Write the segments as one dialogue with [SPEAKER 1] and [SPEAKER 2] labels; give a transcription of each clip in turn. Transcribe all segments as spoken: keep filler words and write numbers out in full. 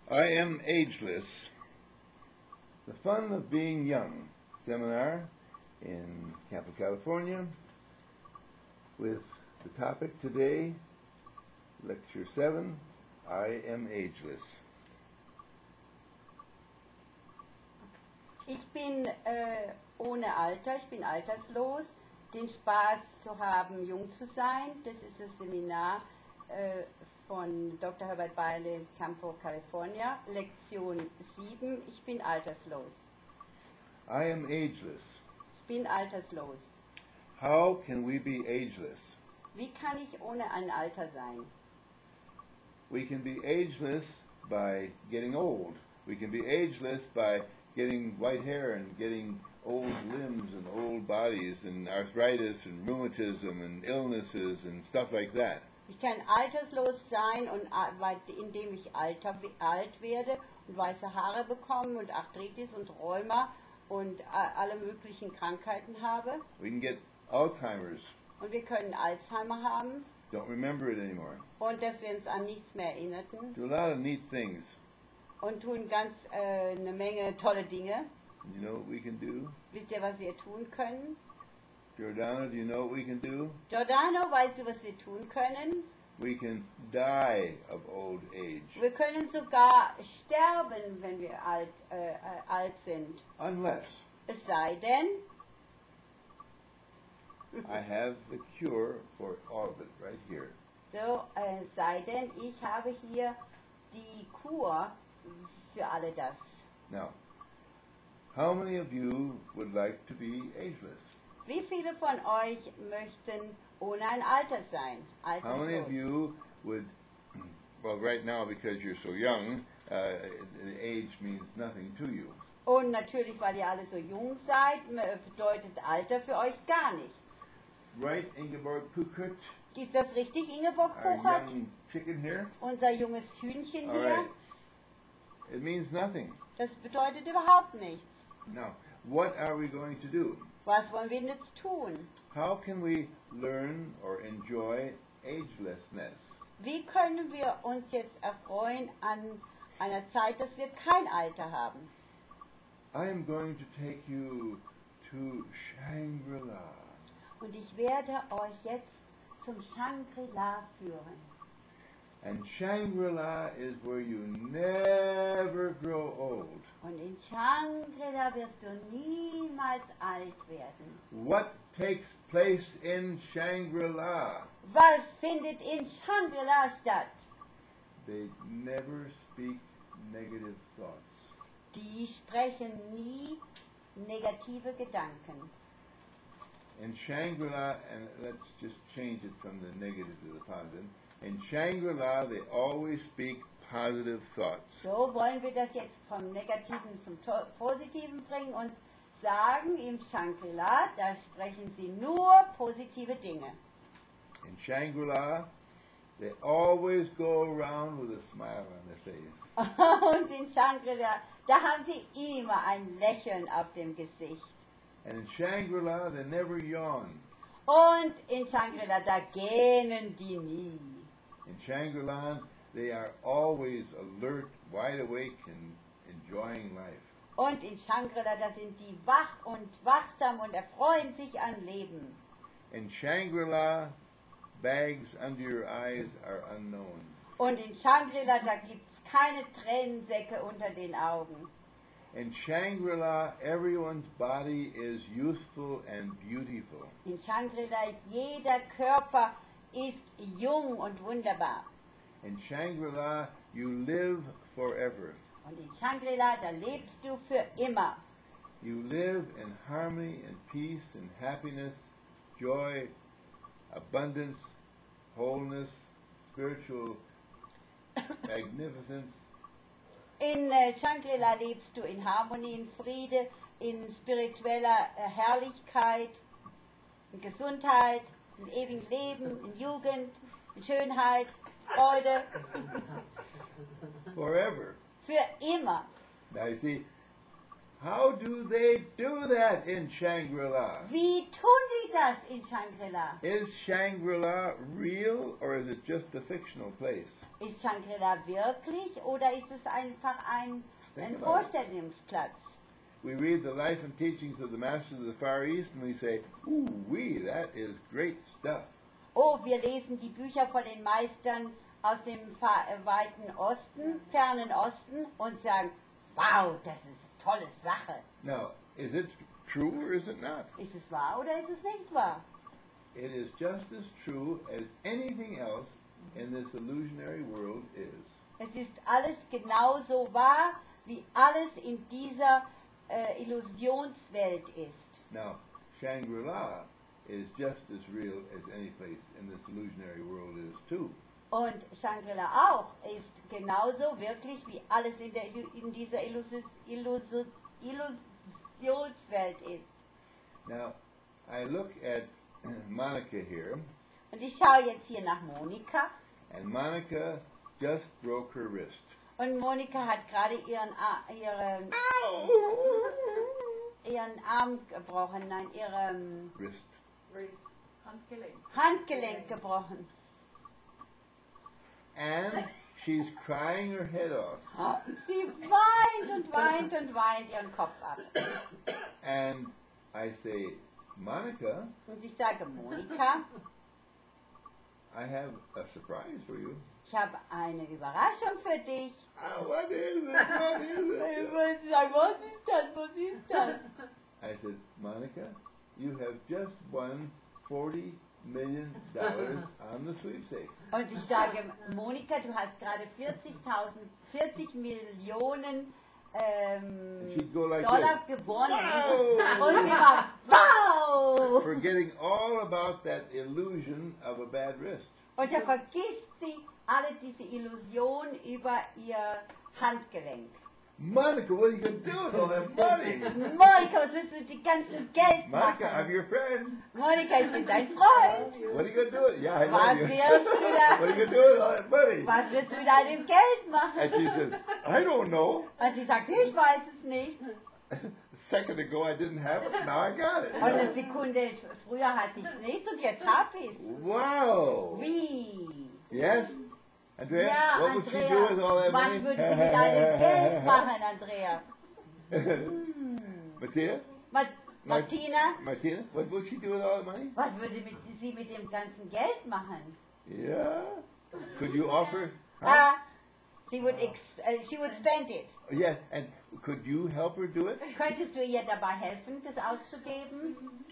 [SPEAKER 1] I am ageless. The Fun of Being Young seminar in Campo, California, with the topic today, Lecture seven, I am ageless.
[SPEAKER 2] Ich bin äh, ohne Alter, ich bin alterslos, den Spaß zu haben, jung zu sein. Das ist das Seminar äh, von Doktor Herbert Beile, Campo, California, Lektion sieben, ich bin alterslos.
[SPEAKER 1] I am ageless.
[SPEAKER 2] Ich bin alterslos.
[SPEAKER 1] How can we be ageless?
[SPEAKER 2] Wie kann ich ohne ein Alter sein?
[SPEAKER 1] We can be ageless by getting old. We can be ageless by getting white hair and getting old limbs and old bodies and arthritis and rheumatism and illnesses and stuff like that.
[SPEAKER 2] Ich kann alterslos sein, und, indem ich alter, alt werde und weiße Haare bekomme und Arthritis und Rheuma und alle möglichen Krankheiten habe.
[SPEAKER 1] We can get Alzheimer's.
[SPEAKER 2] Und wir können Alzheimer haben.
[SPEAKER 1] Don't remember it anymore.
[SPEAKER 2] Und dass wir uns an nichts mehr erinnerten.
[SPEAKER 1] Do a lot of neat things.
[SPEAKER 2] Und tun ganz äh, eine Menge tolle Dinge.
[SPEAKER 1] You know what we can do?
[SPEAKER 2] Wisst ihr, was wir tun können?
[SPEAKER 1] Giordano, do you know what we can do?
[SPEAKER 2] Giordano, weißt du, was wir tun können?
[SPEAKER 1] We can die of old age.
[SPEAKER 2] Wir können sogar sterben, wenn wir alt, äh, alt sind.
[SPEAKER 1] Unless
[SPEAKER 2] Es sei denn,
[SPEAKER 1] I have the cure for all of it right here.
[SPEAKER 2] so, äh, sei denn, ich habe hier die Kur für alle das.
[SPEAKER 1] Now, how many of you would like to be ageless?
[SPEAKER 2] Wie viele von euch möchten ohne ein Alter sein?
[SPEAKER 1] How many of
[SPEAKER 2] Alterslos.
[SPEAKER 1] you would, well, right now because you're so young, uh, age means nothing to you.
[SPEAKER 2] Und natürlich, weil ihr alle so jung seid, bedeutet Alter für euch gar nichts.
[SPEAKER 1] Right, Ingeborg Pukert,
[SPEAKER 2] Ist das richtig, Ingeborg
[SPEAKER 1] our
[SPEAKER 2] Puchert?
[SPEAKER 1] young chicken here?
[SPEAKER 2] Unser junges Hühnchen
[SPEAKER 1] All
[SPEAKER 2] hier?
[SPEAKER 1] right. It means nothing.
[SPEAKER 2] Das bedeutet überhaupt nichts.
[SPEAKER 1] Now, what are we going to do?
[SPEAKER 2] Was wollen wir jetzt tun?
[SPEAKER 1] How can we learn or enjoy agelessness?
[SPEAKER 2] Wie können wir uns jetzt erfreuen an einer Zeit, dass wir kein Alter haben?
[SPEAKER 1] I am going to take you to Shangri-La.
[SPEAKER 2] Und ich werde euch jetzt zum Shangri-La führen.
[SPEAKER 1] And Shangri-La is where you never grow old.
[SPEAKER 2] Und in Shangri-La wirst du niemals alt werden.
[SPEAKER 1] What takes place in Shangri-La?
[SPEAKER 2] Was findet in Shangri-La statt?
[SPEAKER 1] They never speak negative thoughts.
[SPEAKER 2] Die sprechen nie negative Gedanken.
[SPEAKER 1] In Shangri-La, and let's just change it from the negative to the positive. In Shangri-La, they always speak positive thoughts.
[SPEAKER 2] So wollen wir das jetzt vom Negativen zum To- Positiven bringen und sagen, im Shangri-La, da sprechen sie nur positive Dinge.
[SPEAKER 1] In Shangri-La, they always go around with a smile on their face.
[SPEAKER 2] Und in Shangri-La, da haben sie immer ein Lächeln auf dem Gesicht.
[SPEAKER 1] And in Shangri-La, they never yawn.
[SPEAKER 2] Und in Shangri-La, da gähnen die nie.
[SPEAKER 1] In Shangri-La, they are always alert, wide awake, and enjoying life.
[SPEAKER 2] Und in Shangri-La, da sind die wach und wachsam und erfreuen sich an Leben.
[SPEAKER 1] In Shangri-La, bags under your eyes are unknown.
[SPEAKER 2] Und in Shangri-La, da gibt es keine Tränensäcke unter den Augen.
[SPEAKER 1] In Shangri-La, everyone's body is youthful and beautiful.
[SPEAKER 2] In Shangri-La, jeder Körper ist jung und wunderbar.
[SPEAKER 1] In Shangri-La, you live forever.
[SPEAKER 2] Und in Shangri-La, da lebst du für immer.
[SPEAKER 1] You live in harmony and peace and happiness, joy, abundance, wholeness, spiritual magnificence.
[SPEAKER 2] In äh, Shangri-La lebst du in Harmonie, in Friede, in spiritueller äh, Herrlichkeit, in Gesundheit, in ewigem Leben, in Jugend, in Schönheit, Freude.
[SPEAKER 1] Forever.
[SPEAKER 2] Für immer.
[SPEAKER 1] Now you see, How do they do that in Shangri-La?
[SPEAKER 2] Wie tun die das in Shangri-La?
[SPEAKER 1] Is Shangri-La real or is it just a fictional place?
[SPEAKER 2] Ist Shangri-La wirklich oder ist es einfach ein, ein
[SPEAKER 1] Think about it.
[SPEAKER 2] Vorstellungsplatz?
[SPEAKER 1] We read the life and teachings of the Masters of the Far East and we say, ooh wee, that is great stuff.
[SPEAKER 2] Oh, wir lesen die Bücher von den Meistern aus dem fa- äh, weiten Osten, fernen Osten und sagen, wow, das ist eine tolle Sache.
[SPEAKER 1] Now, is it true or is it not?
[SPEAKER 2] Ist es wahr oder ist es nicht wahr?
[SPEAKER 1] It is just as true as anything else in this illusionary world is.
[SPEAKER 2] Es ist alles genauso wahr, wie alles in dieser äh, Illusionswelt ist.
[SPEAKER 1] Now, Shangri-La is just as real as any place in this illusionary world is too.
[SPEAKER 2] Und Shangri-La auch ist genauso wirklich, wie alles in, der, in dieser Illusi Illusi Illusionswelt ist.
[SPEAKER 1] Now, I look at Monica here,
[SPEAKER 2] Und ich schaue jetzt hier nach Monika.
[SPEAKER 1] and Monica just broke her wrist.
[SPEAKER 2] Und Monika hat gerade ihren, A ihren, ihren Arm gebrochen, nein, ihren
[SPEAKER 1] Wrist.
[SPEAKER 3] Handgelenk.
[SPEAKER 2] Handgelenk gebrochen.
[SPEAKER 1] And she's crying her head off.
[SPEAKER 2] Sie weint und weint und weint ihren Kopf ab.
[SPEAKER 1] And I say, Monica,
[SPEAKER 2] Und ich sage, Monika,
[SPEAKER 1] I have a surprise for you.
[SPEAKER 2] ich habe eine Überraschung für dich.
[SPEAKER 1] Ah, what is it? What is
[SPEAKER 2] Ich
[SPEAKER 1] it?
[SPEAKER 2] muss sagen, was ist das, was ist das?
[SPEAKER 1] I said, Monica, you have just won forty million dollars on the sweepstakes.
[SPEAKER 2] Und ich sage, Monika, du hast gerade vierzigtausend, vierzig Millionen ähm,
[SPEAKER 1] She'd go like
[SPEAKER 2] Dollar
[SPEAKER 1] this.
[SPEAKER 2] gewonnen.
[SPEAKER 1] Wow!
[SPEAKER 2] Und sie war, wow!
[SPEAKER 1] Forgetting all about that illusion of a bad wrist.
[SPEAKER 2] Und da vergisst sie alle diese Illusion über ihr Handgelenk.
[SPEAKER 1] Monica, what are you going to do with all that money?
[SPEAKER 2] Monika, was willst du mit dem ganzen Geld
[SPEAKER 1] Monica, I'm
[SPEAKER 2] machen?
[SPEAKER 1] your friend.
[SPEAKER 2] Monika, ich bin dein Freund.
[SPEAKER 1] What are you going to do with it? Yeah, I know
[SPEAKER 2] Was
[SPEAKER 1] you.
[SPEAKER 2] wirst du da?
[SPEAKER 1] What are you going to do with all that money?
[SPEAKER 2] Was willst du mit all dem Geld
[SPEAKER 1] And
[SPEAKER 2] machen?
[SPEAKER 1] she says, I don't know.
[SPEAKER 2] Und sie sagt, ich weiß es nicht.
[SPEAKER 1] A second ago I didn't have it, now I got it.
[SPEAKER 2] Und eine Sekunde früher hatte ich es nicht und jetzt hab ich es.
[SPEAKER 1] Wow.
[SPEAKER 2] Wie?
[SPEAKER 1] Yes? Andrea,
[SPEAKER 2] Ja,
[SPEAKER 1] what would she do
[SPEAKER 2] Andrea,
[SPEAKER 1] with all that
[SPEAKER 2] was
[SPEAKER 1] money?
[SPEAKER 2] würde sie mit all dem Geld machen, Andrea?
[SPEAKER 1] Mattia?
[SPEAKER 2] Ma Martina,
[SPEAKER 1] Martina, what would she do with all that money?
[SPEAKER 2] was würde mit, sie mit dem ganzen Geld machen?
[SPEAKER 1] Yeah. Could you offer? Huh?
[SPEAKER 2] Ah, she would, ex uh, she would spend it.
[SPEAKER 1] Yeah, and could you help her do it?
[SPEAKER 2] Könntest du ihr dabei helfen, das auszugeben?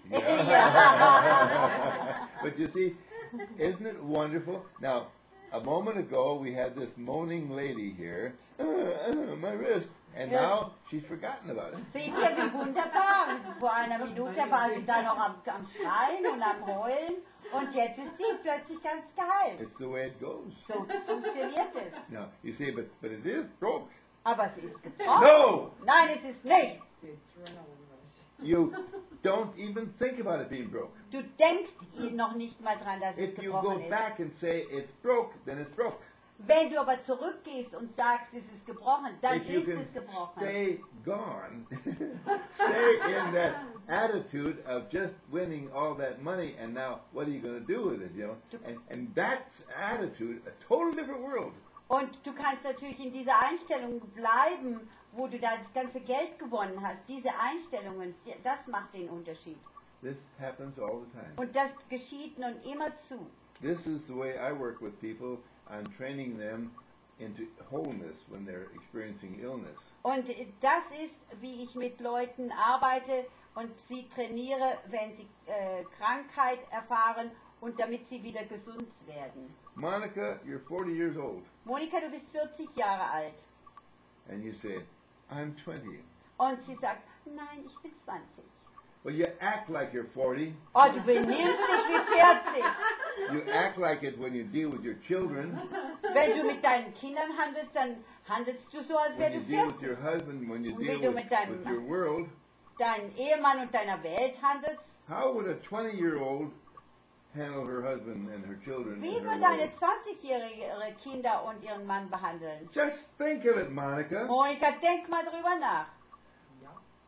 [SPEAKER 1] But you see, isn't it wonderful? Now, a moment ago we had this moaning lady here, uh, uh, my wrist, and
[SPEAKER 2] Yeah.
[SPEAKER 1] now she's forgotten about it.
[SPEAKER 2] Seht ihr, wie wunderbar. Vor einer Minute war sie da noch am, am Schreien und am Heulen und jetzt ist sie plötzlich ganz geheilt.
[SPEAKER 1] It's the way it goes.
[SPEAKER 2] So funktioniert es.
[SPEAKER 1] Now, you see, but, but it is broke.
[SPEAKER 2] Aber sie ist gebrochen.
[SPEAKER 1] No!
[SPEAKER 2] Nein, es ist nicht.
[SPEAKER 1] You don't even think about it being broke.
[SPEAKER 2] Du denkst noch nicht mal dran, dass es
[SPEAKER 1] If you go
[SPEAKER 2] gebrochen ist.
[SPEAKER 1] back and say it's broke, then it's broke.
[SPEAKER 2] Wenn du aber zurückgehst und sagst, es ist gebrochen, dann
[SPEAKER 1] If you
[SPEAKER 2] ist
[SPEAKER 1] can
[SPEAKER 2] es gebrochen.
[SPEAKER 1] stay gone, stay in that attitude of just winning all that money, and now what are you going to do with it? You know, and and that's attitude, a total different world.
[SPEAKER 2] Und du kannst natürlich in dieser Einstellung bleiben, wo du da das ganze Geld gewonnen hast. Diese Einstellungen, die- das macht den Unterschied.
[SPEAKER 1] This happens all the time.
[SPEAKER 2] Und das geschieht nun immer zu.
[SPEAKER 1] This is the way I work with people. I'm training them into wholeness when they're experiencing illness.
[SPEAKER 2] Und das ist, wie ich mit Leuten arbeite und sie trainiere, wenn sie äh, Krankheit erfahren und damit sie wieder gesund werden.
[SPEAKER 1] Monica, you're forty years old,
[SPEAKER 2] Monika, du bist vierzig Jahre alt.
[SPEAKER 1] and you say, I'm twenty.
[SPEAKER 2] Und sie sagt, nein, ich bin zwanzig.
[SPEAKER 1] Well, you act like you're forty.
[SPEAKER 2] Oh, du benimmst dich wie vierzig.
[SPEAKER 1] You act like it when you deal with your children,
[SPEAKER 2] Wenn du mit deinen Kindern handelst, dann handelst du so, als
[SPEAKER 1] when
[SPEAKER 2] wär
[SPEAKER 1] you
[SPEAKER 2] du
[SPEAKER 1] deal with your
[SPEAKER 2] vierzig.
[SPEAKER 1] husband, when you
[SPEAKER 2] Und wie
[SPEAKER 1] deal
[SPEAKER 2] du
[SPEAKER 1] with,
[SPEAKER 2] mit deinem
[SPEAKER 1] with your world.
[SPEAKER 2] Deinen Ehemann und deiner Welt handelst.
[SPEAKER 1] How would a twenty-year-old handle her husband and her children?
[SPEAKER 2] Wie
[SPEAKER 1] and her
[SPEAKER 2] wird deine
[SPEAKER 1] world?
[SPEAKER 2] zwanzigjährige ihre Kinder und ihren Mann behandeln?
[SPEAKER 1] Just think of it, Monica.
[SPEAKER 2] Monika, denk mal drüber nach.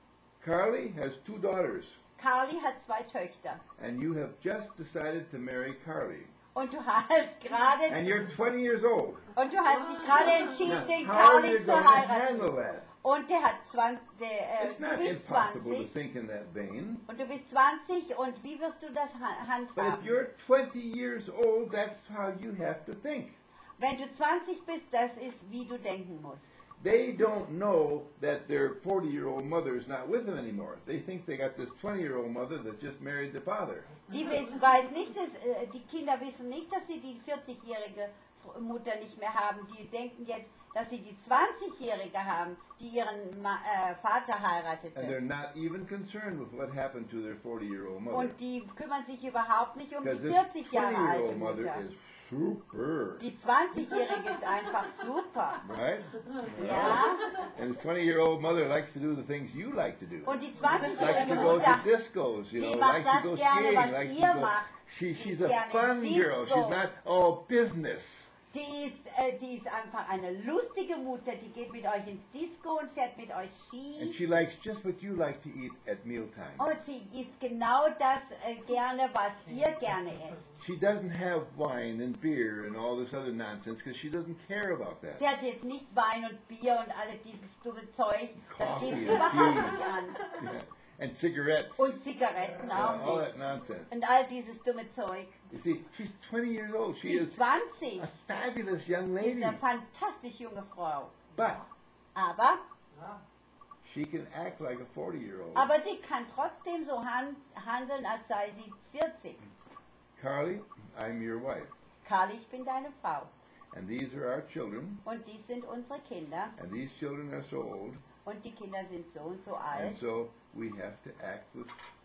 [SPEAKER 1] Carly has two daughters,
[SPEAKER 2] Carly hat zwei Töchter.
[SPEAKER 1] and you have just decided to marry Carly.
[SPEAKER 2] Und du hast gerade
[SPEAKER 1] And you're twenty years old.
[SPEAKER 2] und du hast dich gerade
[SPEAKER 1] Now,
[SPEAKER 2] entschieden, den
[SPEAKER 1] how are you
[SPEAKER 2] Carly zu
[SPEAKER 1] going to
[SPEAKER 2] heiraten.
[SPEAKER 1] handle that?
[SPEAKER 2] Und der hat zwanzig, der, äh,
[SPEAKER 1] It's
[SPEAKER 2] du
[SPEAKER 1] not
[SPEAKER 2] bist
[SPEAKER 1] impossible to
[SPEAKER 2] zwanzig
[SPEAKER 1] think in that vein.
[SPEAKER 2] und du bist zwanzig und wie wirst du das ha-
[SPEAKER 1] But if
[SPEAKER 2] handhaben?
[SPEAKER 1] you're twenty years old, that's how you have to think.
[SPEAKER 2] Wenn du zwanzig bist, das ist, wie du denken musst.
[SPEAKER 1] They don't know that their forty-year-old mother is not with them anymore. They think they got this twenty-year-old mother that just married the father.
[SPEAKER 2] Die wissen, weiß nicht, dass, äh, die Kinder wissen nicht, dass sie die vierzigjährige F- Mutter nicht mehr haben. Die denken jetzt, dass sie die zwanzigjährige haben, die ihren Ma äh, Vater
[SPEAKER 1] And
[SPEAKER 2] heiratete.
[SPEAKER 1] they're not even concerned with what happened to their forty-year-old mother.
[SPEAKER 2] Und die kümmern sich überhaupt nicht um die
[SPEAKER 1] Because this
[SPEAKER 2] vierzig Jahre alte
[SPEAKER 1] twenty-year-old mother
[SPEAKER 2] Mutter.
[SPEAKER 1] is super.
[SPEAKER 2] Die zwanzigjährige ist einfach super.
[SPEAKER 1] Right?
[SPEAKER 2] Ja.
[SPEAKER 1] And this twenty-year-old mother likes to do the things you like to do.
[SPEAKER 2] Und die
[SPEAKER 1] Likes
[SPEAKER 2] zwanzigjährige
[SPEAKER 1] to go
[SPEAKER 2] Mutter,
[SPEAKER 1] to discos, you know,
[SPEAKER 2] die macht
[SPEAKER 1] likes to
[SPEAKER 2] das
[SPEAKER 1] go
[SPEAKER 2] gerne,
[SPEAKER 1] skiing,
[SPEAKER 2] was
[SPEAKER 1] likes
[SPEAKER 2] ihr
[SPEAKER 1] to go.
[SPEAKER 2] macht.
[SPEAKER 1] She, she's a
[SPEAKER 2] Gerne
[SPEAKER 1] fun girl.
[SPEAKER 2] Disco.
[SPEAKER 1] She's not all business.
[SPEAKER 2] die ist, äh, die ist einfach eine lustige Mutter, die geht mit euch ins Disco und fährt mit euch
[SPEAKER 1] And
[SPEAKER 2] Ski.
[SPEAKER 1] she likes just what you like to eat at mealtime.
[SPEAKER 2] Und sie isst genau das äh, gerne, was ihr gerne esst.
[SPEAKER 1] She doesn't have wine and beer and all this other nonsense because she doesn't care about that.
[SPEAKER 2] Sie hat jetzt nicht Wein und Bier und alle dieses dumme Zeug. Das
[SPEAKER 1] Coffee
[SPEAKER 2] geht sie
[SPEAKER 1] and
[SPEAKER 2] überhaupt
[SPEAKER 1] tea.
[SPEAKER 2] nicht an.
[SPEAKER 1] Yeah. And cigarettes.
[SPEAKER 2] Und Zigaretten
[SPEAKER 1] Yeah, all
[SPEAKER 2] auch
[SPEAKER 1] that
[SPEAKER 2] nicht.
[SPEAKER 1] nonsense.
[SPEAKER 2] Und all dieses dumme Zeug.
[SPEAKER 1] You see, she's twenty years old. She
[SPEAKER 2] Sie ist
[SPEAKER 1] is
[SPEAKER 2] zwanzig.
[SPEAKER 1] a fabulous young
[SPEAKER 2] Sie ist
[SPEAKER 1] lady.
[SPEAKER 2] eine fantastisch junge Frau.
[SPEAKER 1] But
[SPEAKER 2] Aber,
[SPEAKER 1] she can act like a forty-year-old.
[SPEAKER 2] aber sie kann trotzdem so han handeln, als sei sie vierzig.
[SPEAKER 1] Carly, I'm your wife.
[SPEAKER 2] Karl, ich bin deine Frau.
[SPEAKER 1] And these are our children.
[SPEAKER 2] Und dies sind unsere Kinder.
[SPEAKER 1] And these children are so old.
[SPEAKER 2] Und die Kinder sind so und so
[SPEAKER 1] And
[SPEAKER 2] alt.
[SPEAKER 1] so we have to act with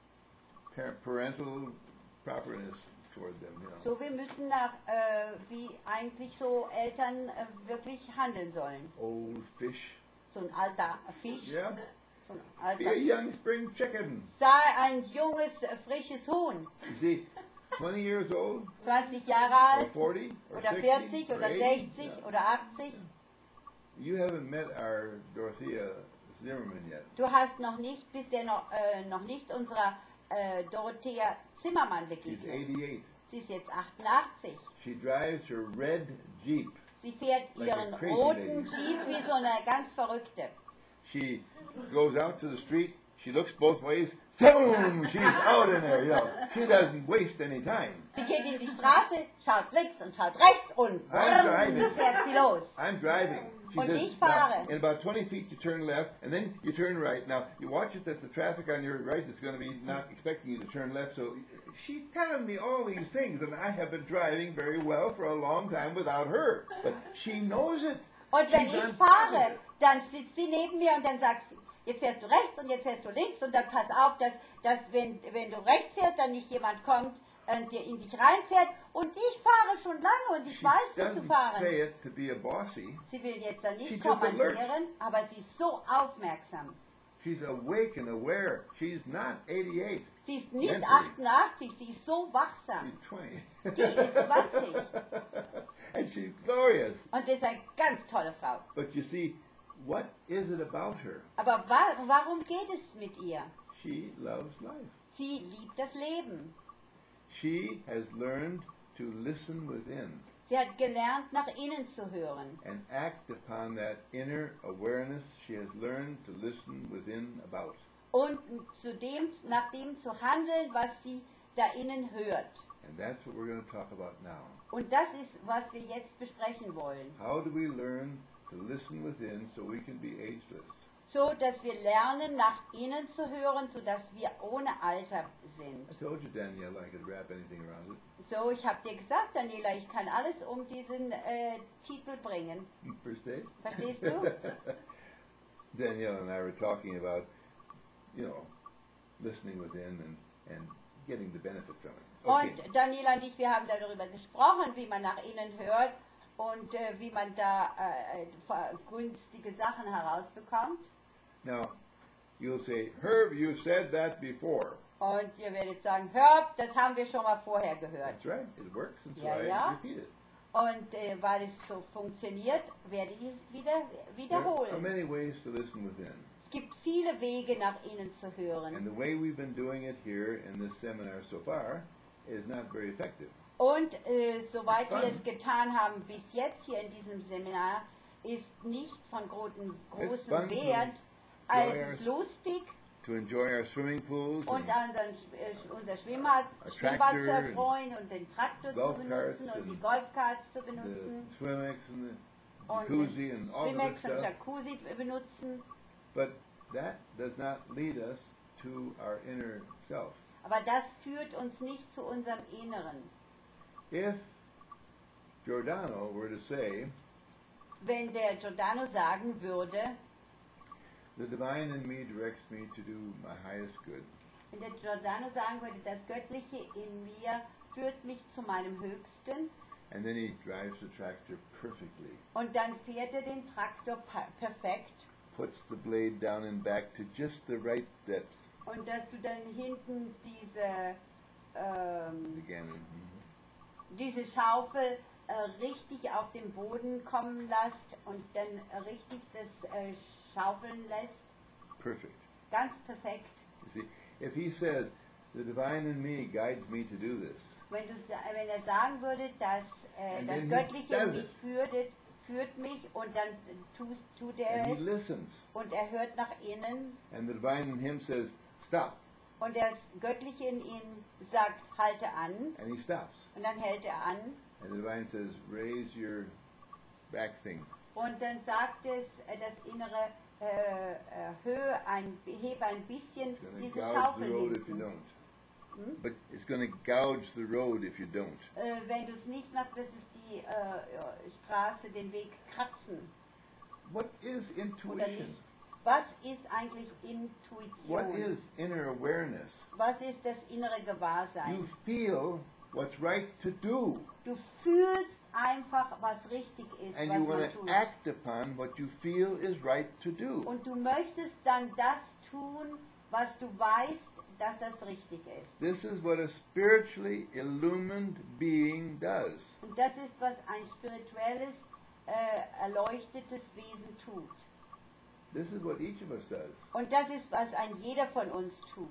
[SPEAKER 1] par- parental properness toward them, you know.
[SPEAKER 2] So, wir müssen nach, äh, wie eigentlich so Eltern äh, wirklich handeln sollen.
[SPEAKER 1] Old fish.
[SPEAKER 2] So ein alter Fisch.
[SPEAKER 1] Yeah.
[SPEAKER 2] So ein
[SPEAKER 1] Be a
[SPEAKER 2] alter,
[SPEAKER 1] young spring chicken.
[SPEAKER 2] sei ein junges, äh, frisches Huhn.
[SPEAKER 1] You see, twenty years old,
[SPEAKER 2] zwanzig Jahre
[SPEAKER 1] or
[SPEAKER 2] alt.
[SPEAKER 1] forty, or
[SPEAKER 2] Oder
[SPEAKER 1] sixty,
[SPEAKER 2] vierzig
[SPEAKER 1] or
[SPEAKER 2] oder
[SPEAKER 1] eighty.
[SPEAKER 2] sechzig
[SPEAKER 1] Yeah.
[SPEAKER 2] oder achtzig.
[SPEAKER 1] You haven't met our Dorothea Zimmerman yet.
[SPEAKER 2] Du hast noch nicht, bist der noch, äh, noch nicht unserer äh, Dorothea Zimmermann
[SPEAKER 1] She's
[SPEAKER 2] begegnet.
[SPEAKER 1] eighty-eight.
[SPEAKER 2] Sie ist jetzt achtundachtzig.
[SPEAKER 1] She drives her red Jeep.
[SPEAKER 2] Sie fährt
[SPEAKER 1] Like a
[SPEAKER 2] ihren
[SPEAKER 1] crazy
[SPEAKER 2] roten
[SPEAKER 1] lady.
[SPEAKER 2] Jeep wie so eine ganz Verrückte.
[SPEAKER 1] She goes out to the street. She looks both ways. Boom! She's out in there. You know, she doesn't waste any time.
[SPEAKER 2] Sie geht in die Straße, schaut links und schaut rechts und
[SPEAKER 1] I'm
[SPEAKER 2] brrrr,
[SPEAKER 1] driving.
[SPEAKER 2] fährt sie los.
[SPEAKER 1] I'm driving. She
[SPEAKER 2] Und
[SPEAKER 1] says,
[SPEAKER 2] ich
[SPEAKER 1] now,
[SPEAKER 2] fahre.
[SPEAKER 1] in about twenty feet you turn left, and then you turn right. Now, you watch it that the traffic on your right is going to be not expecting you to turn left. So she's telling me all these things, and I have been driving very well for a long time without her. But she knows it.
[SPEAKER 2] Und wenn
[SPEAKER 1] She's
[SPEAKER 2] ich
[SPEAKER 1] on top of
[SPEAKER 2] fahre,
[SPEAKER 1] it.
[SPEAKER 2] dann sitzt sie neben mir und dann sagt sie, jetzt fährst du rechts und jetzt fährst du links und dann pass auf, dass, dass wenn, wenn du rechts fährst, dann nicht jemand kommt und dir in dich reinfährt. Und ich fahre schon lange und ich
[SPEAKER 1] She
[SPEAKER 2] weiß, wie zu
[SPEAKER 1] doesn't
[SPEAKER 2] fahren.
[SPEAKER 1] say it to be a bossy.
[SPEAKER 2] Sie will jetzt dann
[SPEAKER 1] She's
[SPEAKER 2] nicht
[SPEAKER 1] just alert.
[SPEAKER 2] kommandieren, aber sie ist so aufmerksam.
[SPEAKER 1] She's awake and aware. She's not eighty-eight.
[SPEAKER 2] Sie ist nicht
[SPEAKER 1] Mentally.
[SPEAKER 2] achtundachtzig, sie ist so wachsam.
[SPEAKER 1] She's twenty.
[SPEAKER 2] Die ist zwanzig.
[SPEAKER 1] And she's glorious.
[SPEAKER 2] Und das ist eine ganz tolle Frau.
[SPEAKER 1] But you see, what is it about her?
[SPEAKER 2] Aber wa warum geht es mit ihr?
[SPEAKER 1] She loves life.
[SPEAKER 2] Sie liebt das Leben.
[SPEAKER 1] She has learned to listen within
[SPEAKER 2] Sie hat gelernt, nach innen zu hören.
[SPEAKER 1] and act upon that inner awareness she has learned to listen within about.
[SPEAKER 2] Und zu dem, nach dem zu handeln, was sie da innen hört.
[SPEAKER 1] And that's what we're going to talk about now.
[SPEAKER 2] Und das ist, was wir jetzt besprechen wollen.
[SPEAKER 1] How do we learn to listen within so we can be ageless?
[SPEAKER 2] So, dass wir lernen, nach innen zu hören, sodass wir ohne Alter sind.
[SPEAKER 1] I told you, Danielle, I could wrap anything around it.
[SPEAKER 2] So, ich habe dir gesagt, Daniela, ich kann alles um diesen äh, Titel bringen.
[SPEAKER 1] First day?
[SPEAKER 2] Verstehst du?
[SPEAKER 1] Danielle and I were talking about, you know, listening within and, and getting the benefit from it. Okay.
[SPEAKER 2] Und Daniela und ich, wir haben darüber gesprochen, wie man nach innen hört und äh, wie man da äh, äh, günstige Sachen herausbekommt.
[SPEAKER 1] Now, you'll say, Herb, you said that before.
[SPEAKER 2] Und ihr werdet sagen, hör, das haben wir schon mal vorher gehört.
[SPEAKER 1] That's right. It works, and so
[SPEAKER 2] Ja,
[SPEAKER 1] I
[SPEAKER 2] ja.
[SPEAKER 1] repeat it.
[SPEAKER 2] Und äh, weil es so funktioniert, werde ich es wieder
[SPEAKER 1] There are
[SPEAKER 2] wiederholen.
[SPEAKER 1] many ways to listen within.
[SPEAKER 2] Es gibt viele Wege, nach innen zu
[SPEAKER 1] And
[SPEAKER 2] hören.
[SPEAKER 1] the way we've been doing it here in this seminar so far is not very effective.
[SPEAKER 2] Und äh, soweit wir
[SPEAKER 1] Fun.
[SPEAKER 2] es getan haben bis jetzt hier in diesem Seminar, ist nicht von großen,
[SPEAKER 1] It's fun
[SPEAKER 2] großem
[SPEAKER 1] to
[SPEAKER 2] Wert.
[SPEAKER 1] enjoy
[SPEAKER 2] Es ist lustig
[SPEAKER 1] To enjoy our swimming pools
[SPEAKER 2] und
[SPEAKER 1] and
[SPEAKER 2] an den, äh, unser Schwimmbad,
[SPEAKER 1] A
[SPEAKER 2] Schwimmbad
[SPEAKER 1] tractor
[SPEAKER 2] zu erfreuen und den Traktor zu
[SPEAKER 1] golf
[SPEAKER 2] benutzen
[SPEAKER 1] carts
[SPEAKER 2] und die
[SPEAKER 1] and
[SPEAKER 2] Golfkarts zu
[SPEAKER 1] the
[SPEAKER 2] benutzen
[SPEAKER 1] Swimex and the
[SPEAKER 2] und
[SPEAKER 1] jacuzzi
[SPEAKER 2] das
[SPEAKER 1] and all the good
[SPEAKER 2] Schwimmex und
[SPEAKER 1] stuff.
[SPEAKER 2] Jacuzzi benutzen.
[SPEAKER 1] But that does not lead us to our inner self.
[SPEAKER 2] Aber das führt uns nicht zu unserem Inneren.
[SPEAKER 1] If Giordano were to say,
[SPEAKER 2] Wenn der Giordano sagen würde,
[SPEAKER 1] the divine in me directs me to do my highest good,
[SPEAKER 2] wenn der Giordano sagen würde, das Göttliche in mir führt mich zu meinem Höchsten,
[SPEAKER 1] and then he drives the tractor perfectly,
[SPEAKER 2] und dann fährt er den Traktor per perfekt,
[SPEAKER 1] puts the blade down and back to just the right depth,
[SPEAKER 2] und dass du dann hinten diese, ähm,
[SPEAKER 1] again, mhm,
[SPEAKER 2] diese Schaufel äh, richtig auf den Boden kommen lässt und dann äh, richtig das äh, Schaufeln lässt,
[SPEAKER 1] perfect.
[SPEAKER 2] ganz perfekt.
[SPEAKER 1] You see, if he says, the divine in me guides me to do this,
[SPEAKER 2] Wenn, du, sa- wenn er sagen würde, dass äh,
[SPEAKER 1] And
[SPEAKER 2] das
[SPEAKER 1] then he
[SPEAKER 2] Göttliche in
[SPEAKER 1] does
[SPEAKER 2] mich
[SPEAKER 1] it.
[SPEAKER 2] führt, führt mich und dann tut, tut er
[SPEAKER 1] and he
[SPEAKER 2] es
[SPEAKER 1] listens,
[SPEAKER 2] und er hört nach innen
[SPEAKER 1] and the divine in him says, stop,
[SPEAKER 2] und das Göttliche in ihm sagt, halte an
[SPEAKER 1] and he stops.
[SPEAKER 2] und dann hält er an
[SPEAKER 1] And the divine says, raise your back thing.
[SPEAKER 2] und dann sagt es, äh, das Innere, äh, erhöhe ein, hebe ein bisschen
[SPEAKER 1] It's going to
[SPEAKER 2] diese
[SPEAKER 1] gouge the
[SPEAKER 2] Schaufel
[SPEAKER 1] road if you
[SPEAKER 2] hinten.
[SPEAKER 1] don't.
[SPEAKER 2] Hm?
[SPEAKER 1] But it's going to gouge the road if you don't.
[SPEAKER 2] Äh, wenn du es nicht machst, wird es die äh, ja, Straße, den Weg kratzen.
[SPEAKER 1] What is
[SPEAKER 2] Oder
[SPEAKER 1] intuition?
[SPEAKER 2] nicht? Was ist eigentlich Intuition?
[SPEAKER 1] What is inner awareness?
[SPEAKER 2] Was ist das innere Gewahrsein?
[SPEAKER 1] You feel what's right to do,
[SPEAKER 2] Du fühlst einfach, was richtig ist,
[SPEAKER 1] and
[SPEAKER 2] was
[SPEAKER 1] you
[SPEAKER 2] man
[SPEAKER 1] want to
[SPEAKER 2] tut.
[SPEAKER 1] act upon what you feel is right to do.
[SPEAKER 2] Und du möchtest dann das tun, was du weißt, dass das richtig ist.
[SPEAKER 1] This is what a spiritually illumined being does.
[SPEAKER 2] Und das ist, was ein spirituelles, äh, erleuchtetes Wesen tut.
[SPEAKER 1] This is what each of us does.
[SPEAKER 2] Und das ist, was ein jeder von uns tut.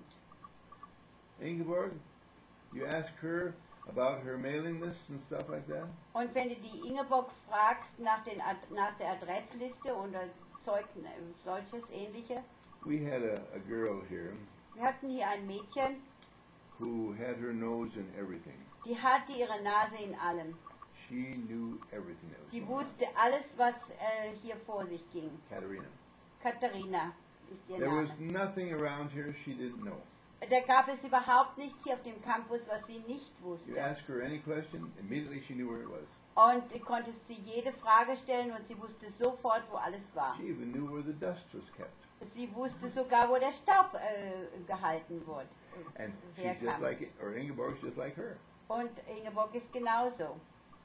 [SPEAKER 1] Ingeborg, you ask her about her mailing list and stuff like that.
[SPEAKER 2] Und wenn du die Ingeborg fragst nach, den, Ad- nach der Adressliste oder Zeug, solches ähnliche,
[SPEAKER 1] We had a, a girl here
[SPEAKER 2] wir hatten hier ein Mädchen,
[SPEAKER 1] who had her nose in everything.
[SPEAKER 2] die hatte ihre Nase in allem.
[SPEAKER 1] She knew everything that was
[SPEAKER 2] Die
[SPEAKER 1] going on.
[SPEAKER 2] wusste alles, was äh, hier vor sich ging.
[SPEAKER 1] Katerina.
[SPEAKER 2] Katharina ist ihr
[SPEAKER 1] There was
[SPEAKER 2] Name.
[SPEAKER 1] nothing around here she didn't know.
[SPEAKER 2] Da gab es überhaupt nichts hier auf dem Campus, was sie nicht
[SPEAKER 1] You
[SPEAKER 2] wusste.
[SPEAKER 1] ask her any question, immediately she knew where it was.
[SPEAKER 2] Und du konntest sie jede Frage stellen und sie wusste sofort, wo alles war.
[SPEAKER 1] She even knew where the dust was kept.
[SPEAKER 2] Sie wusste sogar, wo der Staub äh, gehalten wurde. äh,
[SPEAKER 1] And she's
[SPEAKER 2] herkam.
[SPEAKER 1] just like, or Ingeborg's just like her.
[SPEAKER 2] Und Ingeborg ist genauso.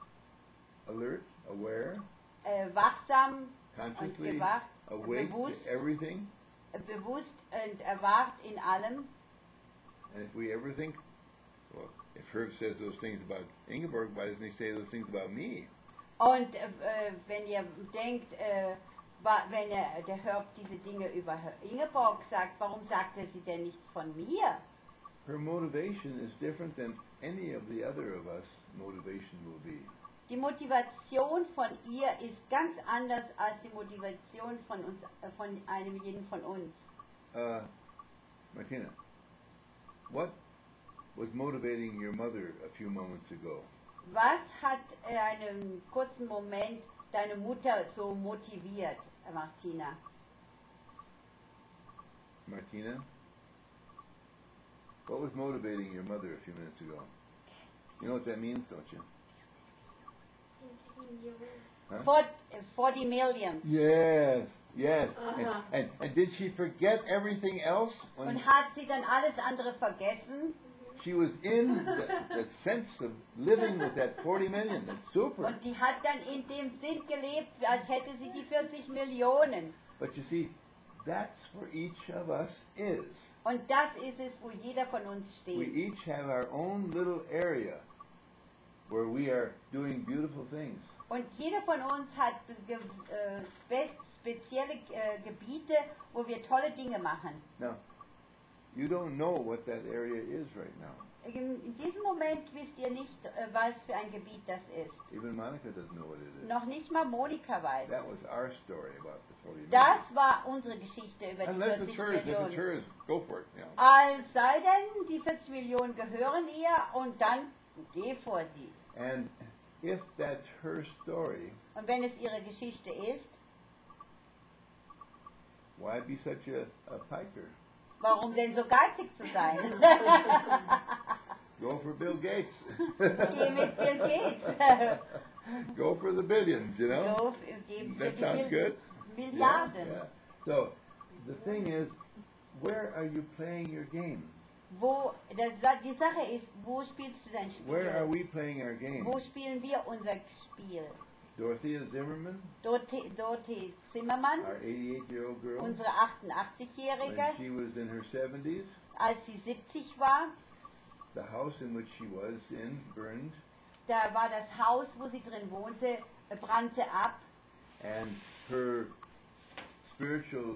[SPEAKER 1] Alert, aware,
[SPEAKER 2] Äh, wachsam und
[SPEAKER 1] consciously
[SPEAKER 2] gewacht,
[SPEAKER 1] awake
[SPEAKER 2] bewusst,
[SPEAKER 1] to everything.
[SPEAKER 2] äh, bewusst und erwacht in allem.
[SPEAKER 1] And if we ever think, well, if Herb says those things about Ingeborg, why doesn't he say those things about me?
[SPEAKER 2] Und äh, äh, wenn ihr denkt, äh, wa- wenn er, der Herb diese Dinge über Ingeborg sagt, warum sagt er sie denn nicht von mir?
[SPEAKER 1] Her motivation is different than any of the other of us motivation will be.
[SPEAKER 2] Die Motivation von ihr ist ganz anders als die Motivation von uns, äh, von einem jeden von uns.
[SPEAKER 1] Uh, Martina, what was motivating your mother a few moments ago?
[SPEAKER 2] Was hat äh, einen kurzen Moment deine Mutter so motiviert, äh, Martina?
[SPEAKER 1] Martina, what was motivating your mother a few minutes ago? You know what that means, don't you? Huh?
[SPEAKER 2] Fort- äh, forty millions.
[SPEAKER 1] Yes, yes. And,
[SPEAKER 3] Uh-huh.
[SPEAKER 1] and, and did she forget everything else when
[SPEAKER 2] Und hat sie dann alles andere vergessen?
[SPEAKER 1] she was in the, the sense of living with that forty million? That's super.
[SPEAKER 2] Und die hat dann in dem Sinn gelebt, als hätte sie die vierzig Millionen.
[SPEAKER 1] But you see, that's where each of us is.
[SPEAKER 2] Und das ist es, wo jeder von uns
[SPEAKER 1] We
[SPEAKER 2] steht.
[SPEAKER 1] each have our own little area where we are doing beautiful things.
[SPEAKER 2] Und jeder von uns hat ge- äh, spe spezielle spezielle äh, Gebiete, wo wir tolle Dinge machen.
[SPEAKER 1] Now, you don't know what that area is right now.
[SPEAKER 2] In, in diesem Moment wisst ihr nicht, äh, was für ein Gebiet das ist.
[SPEAKER 1] Even Monica doesn't know what it is.
[SPEAKER 2] Noch nicht mal Monika weiß
[SPEAKER 1] That
[SPEAKER 2] es.
[SPEAKER 1] was our story about the forty million.
[SPEAKER 2] Das war unsere Geschichte über die
[SPEAKER 1] Unless it's
[SPEAKER 2] vierzig
[SPEAKER 1] hers, if it's
[SPEAKER 2] Millionen.
[SPEAKER 1] hers, go for it. You know.
[SPEAKER 2] Als sei denn, die vierzig Millionen gehören ihr und dann geh vor die.
[SPEAKER 1] And if that's her story,
[SPEAKER 2] Und wenn es ihre Geschichte ist,
[SPEAKER 1] why be such a, a piker?
[SPEAKER 2] warum denn so geizig zu sein?
[SPEAKER 1] Go for Bill Gates.
[SPEAKER 2] Geh mit Bill Gates.
[SPEAKER 1] Go for the billions, you know?
[SPEAKER 2] Go, geh für
[SPEAKER 1] That
[SPEAKER 2] die
[SPEAKER 1] sounds
[SPEAKER 2] Mil-
[SPEAKER 1] good.
[SPEAKER 2] Milliarden.
[SPEAKER 1] Yeah. So, the thing is, where are you playing your game?
[SPEAKER 2] Wo, das, Sa- die Sache ist, wo spielst du dein
[SPEAKER 1] Where are
[SPEAKER 2] Spiel?
[SPEAKER 1] we playing our game?
[SPEAKER 2] Wo spielen wir unser Spiel?
[SPEAKER 1] Dorothea Zimmerman,
[SPEAKER 2] Dorothee, Dorothee Zimmermann,
[SPEAKER 1] our eighty-eight-year-old girl,
[SPEAKER 2] unsere achtundachtzig-Jährige,
[SPEAKER 1] when she was in her seventies,
[SPEAKER 2] als sie siebzig war,
[SPEAKER 1] the house in which she was in burned,
[SPEAKER 2] da war das Haus, wo sie drin wohnte, brannte ab.
[SPEAKER 1] and her spiritual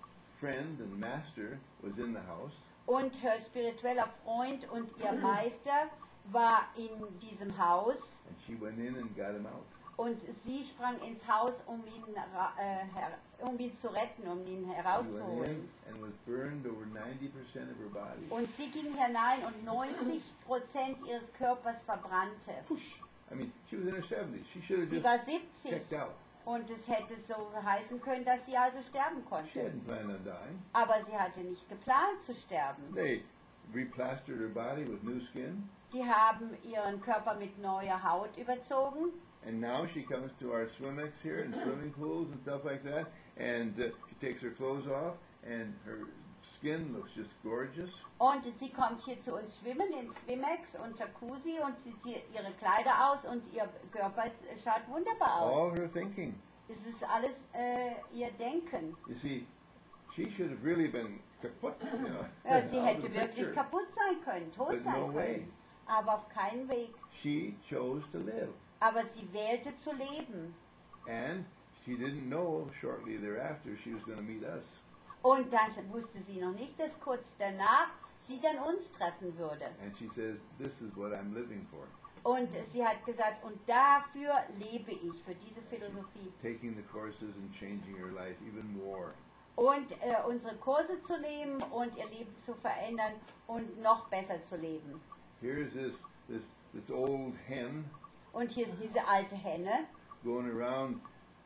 [SPEAKER 1] friend and master was in the house,
[SPEAKER 2] Und ihr spiritueller Freund und ihr Meister war in diesem Haus.
[SPEAKER 1] and she went in and got him out.
[SPEAKER 2] Und sie sprang ins Haus, um ihn, ra- äh, her, um ihn zu retten, um ihn
[SPEAKER 1] She went
[SPEAKER 2] herauszuholen.
[SPEAKER 1] in and was burned over ninety percent of her body.
[SPEAKER 2] Und sie ging hinein und neunzig Prozent ihres Körpers verbrannte.
[SPEAKER 1] Push. I mean, she was in her seventies. She should have
[SPEAKER 2] Sie
[SPEAKER 1] just
[SPEAKER 2] war siebzig
[SPEAKER 1] checked out.
[SPEAKER 2] und es hätte so heißen können, dass sie also sterben
[SPEAKER 1] She
[SPEAKER 2] konnte.
[SPEAKER 1] hadn't planned on dying.
[SPEAKER 2] Aber sie hatte nicht geplant zu sterben.
[SPEAKER 1] They replastered her body with new skin,
[SPEAKER 2] Die haben ihren Körper mit neuer Haut überzogen.
[SPEAKER 1] and now she comes to our Swimex here and swimming pools and stuff like that, and uh, she takes her clothes off, and her skin looks just gorgeous.
[SPEAKER 2] Und sie kommt hier zu uns schwimmen in Swimex und Jacuzzi und zieht hier ihre Kleider aus und ihr Körper schaut wunderbar aus.
[SPEAKER 1] All her thinking.
[SPEAKER 2] Es ist alles äh, ihr Denken.
[SPEAKER 1] You see, she should have really been kaput, you know.
[SPEAKER 2] Ja, sie
[SPEAKER 1] out of
[SPEAKER 2] hätte
[SPEAKER 1] the
[SPEAKER 2] wirklich
[SPEAKER 1] picture.
[SPEAKER 2] kaputt sein können, tot
[SPEAKER 1] But
[SPEAKER 2] sein
[SPEAKER 1] no way.
[SPEAKER 2] können. Aber auf keinen Weg.
[SPEAKER 1] She chose to live.
[SPEAKER 2] Aber sie wählte zu leben.
[SPEAKER 1] And she didn't know shortly thereafter she was going to meet us.
[SPEAKER 2] Und dann wusste sie noch nicht, dass kurz danach sie dann uns treffen würde.
[SPEAKER 1] And she says, this is what I'm living for.
[SPEAKER 2] Und sie hat gesagt, und dafür lebe ich, für diese Philosophie.
[SPEAKER 1] Taking the courses and changing her life even more.
[SPEAKER 2] Und äh, unsere Kurse zu nehmen und ihr Leben zu verändern und noch besser zu leben.
[SPEAKER 1] Here's this, this, this old hen
[SPEAKER 2] Und hier ist diese alte Henne,
[SPEAKER 1] going around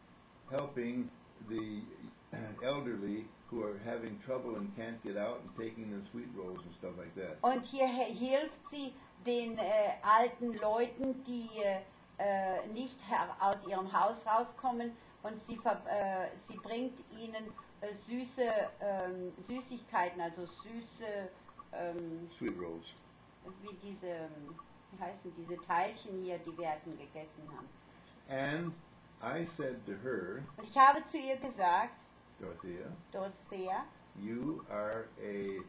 [SPEAKER 1] helping the elderly who are having trouble and can't get out and taking the sweet rolls and stuff like that.
[SPEAKER 2] und hier he- hilft sie den äh, alten Leuten, die äh, nicht her aus ihrem Haus rauskommen, und sie, ver äh, sie bringt ihnen äh, süße ähm, Süßigkeiten, also süße, ähm,
[SPEAKER 1] Sweet rolls.
[SPEAKER 2] wie diese, ähm, wie heißen diese Teilchen hier, die wir hatten gegessen haben.
[SPEAKER 1] And I said to her,
[SPEAKER 2] Und ich habe zu ihr gesagt,
[SPEAKER 1] Dorothea,
[SPEAKER 2] Dorothea,
[SPEAKER 1] you are a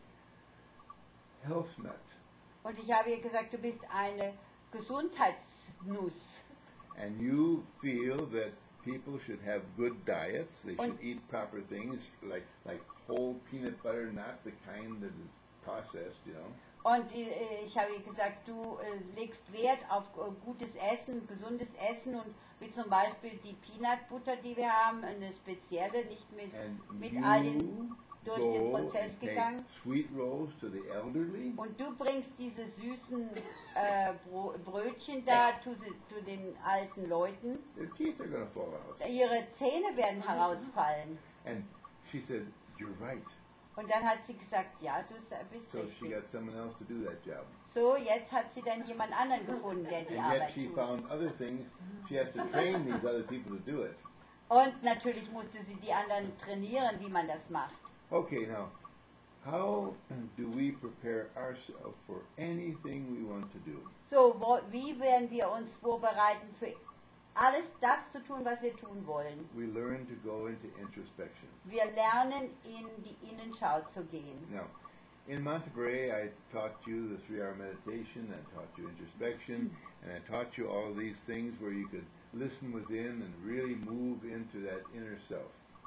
[SPEAKER 1] health nut.
[SPEAKER 2] und ich habe ihr gesagt, du bist eine Gesundheitsnuss.
[SPEAKER 1] And you feel that people should have good diets, they should
[SPEAKER 2] Und-
[SPEAKER 1] eat proper things, like, like whole peanut butter, not the kind that is processed, you know.
[SPEAKER 2] Und äh, ich habe ihr gesagt, du äh, legst Wert auf äh, gutes Essen, gesundes Essen, und wie zum Beispiel die Peanut Butter, die wir haben, eine spezielle, nicht mit,
[SPEAKER 1] And
[SPEAKER 2] mit all den,
[SPEAKER 1] you
[SPEAKER 2] durch den
[SPEAKER 1] go
[SPEAKER 2] Prozess
[SPEAKER 1] and take
[SPEAKER 2] gegangen.
[SPEAKER 1] sweet rolls to the elderly,
[SPEAKER 2] Und du bringst diese süßen äh, Bro Brötchen da zu, sie- zu den alten Leuten.
[SPEAKER 1] their teeth are going to fall out.
[SPEAKER 2] Ihre Zähne werden herausfallen.
[SPEAKER 1] And she said, you're right.
[SPEAKER 2] Und dann hat sie gesagt, ja, du bist
[SPEAKER 1] So she
[SPEAKER 2] richtig.
[SPEAKER 1] got someone else to do that job.
[SPEAKER 2] So, jetzt hat sie dann jemand anderen gefunden, der die
[SPEAKER 1] And yet
[SPEAKER 2] Arbeit
[SPEAKER 1] she
[SPEAKER 2] tut.
[SPEAKER 1] found other things. She has to train these other people to do it.
[SPEAKER 2] Und natürlich musste sie die anderen trainieren, wie man das macht.
[SPEAKER 1] Okay, now, how do we prepare ourselves for anything we want to do?
[SPEAKER 2] So, wo, wie werden wir uns vorbereiten für alles das zu tun, was wir tun wollen?
[SPEAKER 1] We learn to go into introspection.
[SPEAKER 2] Wir lernen, in die Innenschau zu gehen.
[SPEAKER 1] Now, in Monterey, I taught you the three-hour meditation, I taught you introspection, and I taught you all of these things where you could listen within and really move into that inner self.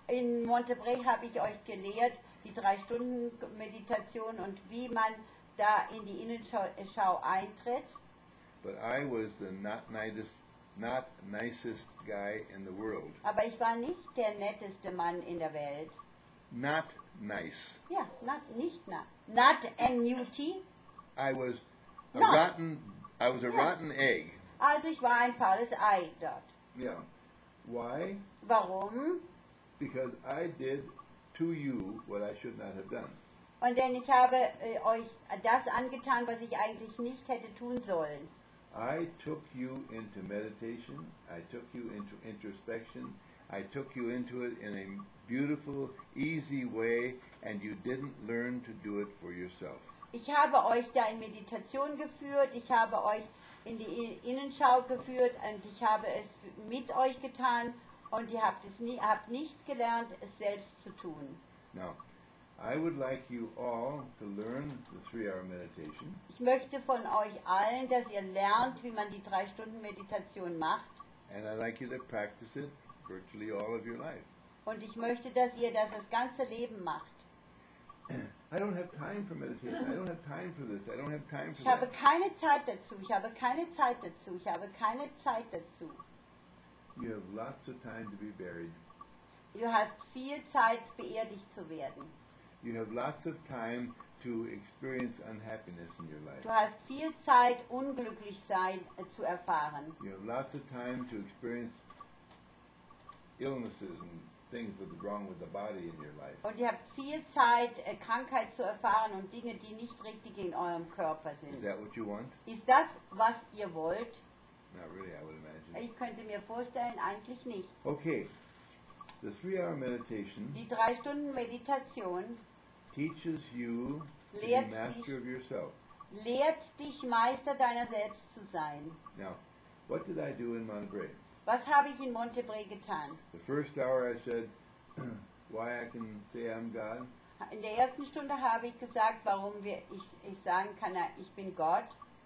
[SPEAKER 2] in Monterey habe ich euch gelehrt, die drei Stunden Meditation und wie man da in die Innenschau Schau eintritt.
[SPEAKER 1] But I was the not nicest, not nicest guy in the world.
[SPEAKER 2] Aber ich war nicht der netteste Mann in der Welt.
[SPEAKER 1] Not nice.
[SPEAKER 2] Ja, not, nicht na. Not N U T.
[SPEAKER 1] I was a
[SPEAKER 2] Not.
[SPEAKER 1] rotten. I was a
[SPEAKER 2] Yeah.
[SPEAKER 1] rotten egg.
[SPEAKER 2] Also ich war ein faules Ei dort.
[SPEAKER 1] Yeah. Why?
[SPEAKER 2] Warum?
[SPEAKER 1] Because I did to you what I should not have done.
[SPEAKER 2] Und denn ich habe äh, euch das angetan, was ich eigentlich nicht hätte tun sollen.
[SPEAKER 1] I took you into meditation. I took you into introspection. I took you into it in a beautiful, easy way, and you didn't learn to do it for yourself.
[SPEAKER 2] Ich habe euch da in Meditation geführt, ich habe euch in die Innenschau geführt und ich habe es mit euch getan und ihr habt es nie, habt nicht gelernt, es selbst zu tun.
[SPEAKER 1] Now, I would like you all to learn the three-hour meditation,
[SPEAKER 2] Ich möchte von euch allen, dass ihr lernt, wie man die drei Stunden Meditation macht
[SPEAKER 1] and I'd like you to practice it virtually all of your life.
[SPEAKER 2] und ich möchte, dass ihr das das ganze Leben macht.
[SPEAKER 1] I don't have time for meditation. I don't have time for this. I don't have time for
[SPEAKER 2] Ich habe
[SPEAKER 1] that.
[SPEAKER 2] keine Zeit dazu, ich habe keine Zeit dazu, ich habe keine Zeit dazu.
[SPEAKER 1] You have lots of time to be buried.
[SPEAKER 2] Du hast viel Zeit, beerdigt zu werden.
[SPEAKER 1] You have lots of time to experience unhappiness in your life.
[SPEAKER 2] Du hast viel Zeit, unglücklich sein äh, zu erfahren.
[SPEAKER 1] You have lots of time to experience illnesses and things with wrong with the body in your life.
[SPEAKER 2] Und ihr habt viel Zeit, äh, Krankheit zu erfahren und Dinge, die nicht richtig in eurem Körper
[SPEAKER 1] Is
[SPEAKER 2] sind.
[SPEAKER 1] that what you want?
[SPEAKER 2] Ist das, was ihr wollt?
[SPEAKER 1] Not really, I would imagine.
[SPEAKER 2] Ich könnte mir vorstellen, eigentlich nicht.
[SPEAKER 1] Okay, the three-hour meditation
[SPEAKER 2] Die drei Stunden Meditation
[SPEAKER 1] teaches you to be
[SPEAKER 2] Lehrt
[SPEAKER 1] master
[SPEAKER 2] dich-
[SPEAKER 1] of yourself.
[SPEAKER 2] lehrt dich, Meister deiner selbst zu sein.
[SPEAKER 1] Now, what did I do in Monterey?
[SPEAKER 2] Was habe ich in Monterey getan?
[SPEAKER 1] The first hour I said why I can say I'm God.
[SPEAKER 2] In der ersten Stunde habe ich gesagt, warum wir, ich, ich sagen kann, na, ich bin Gott.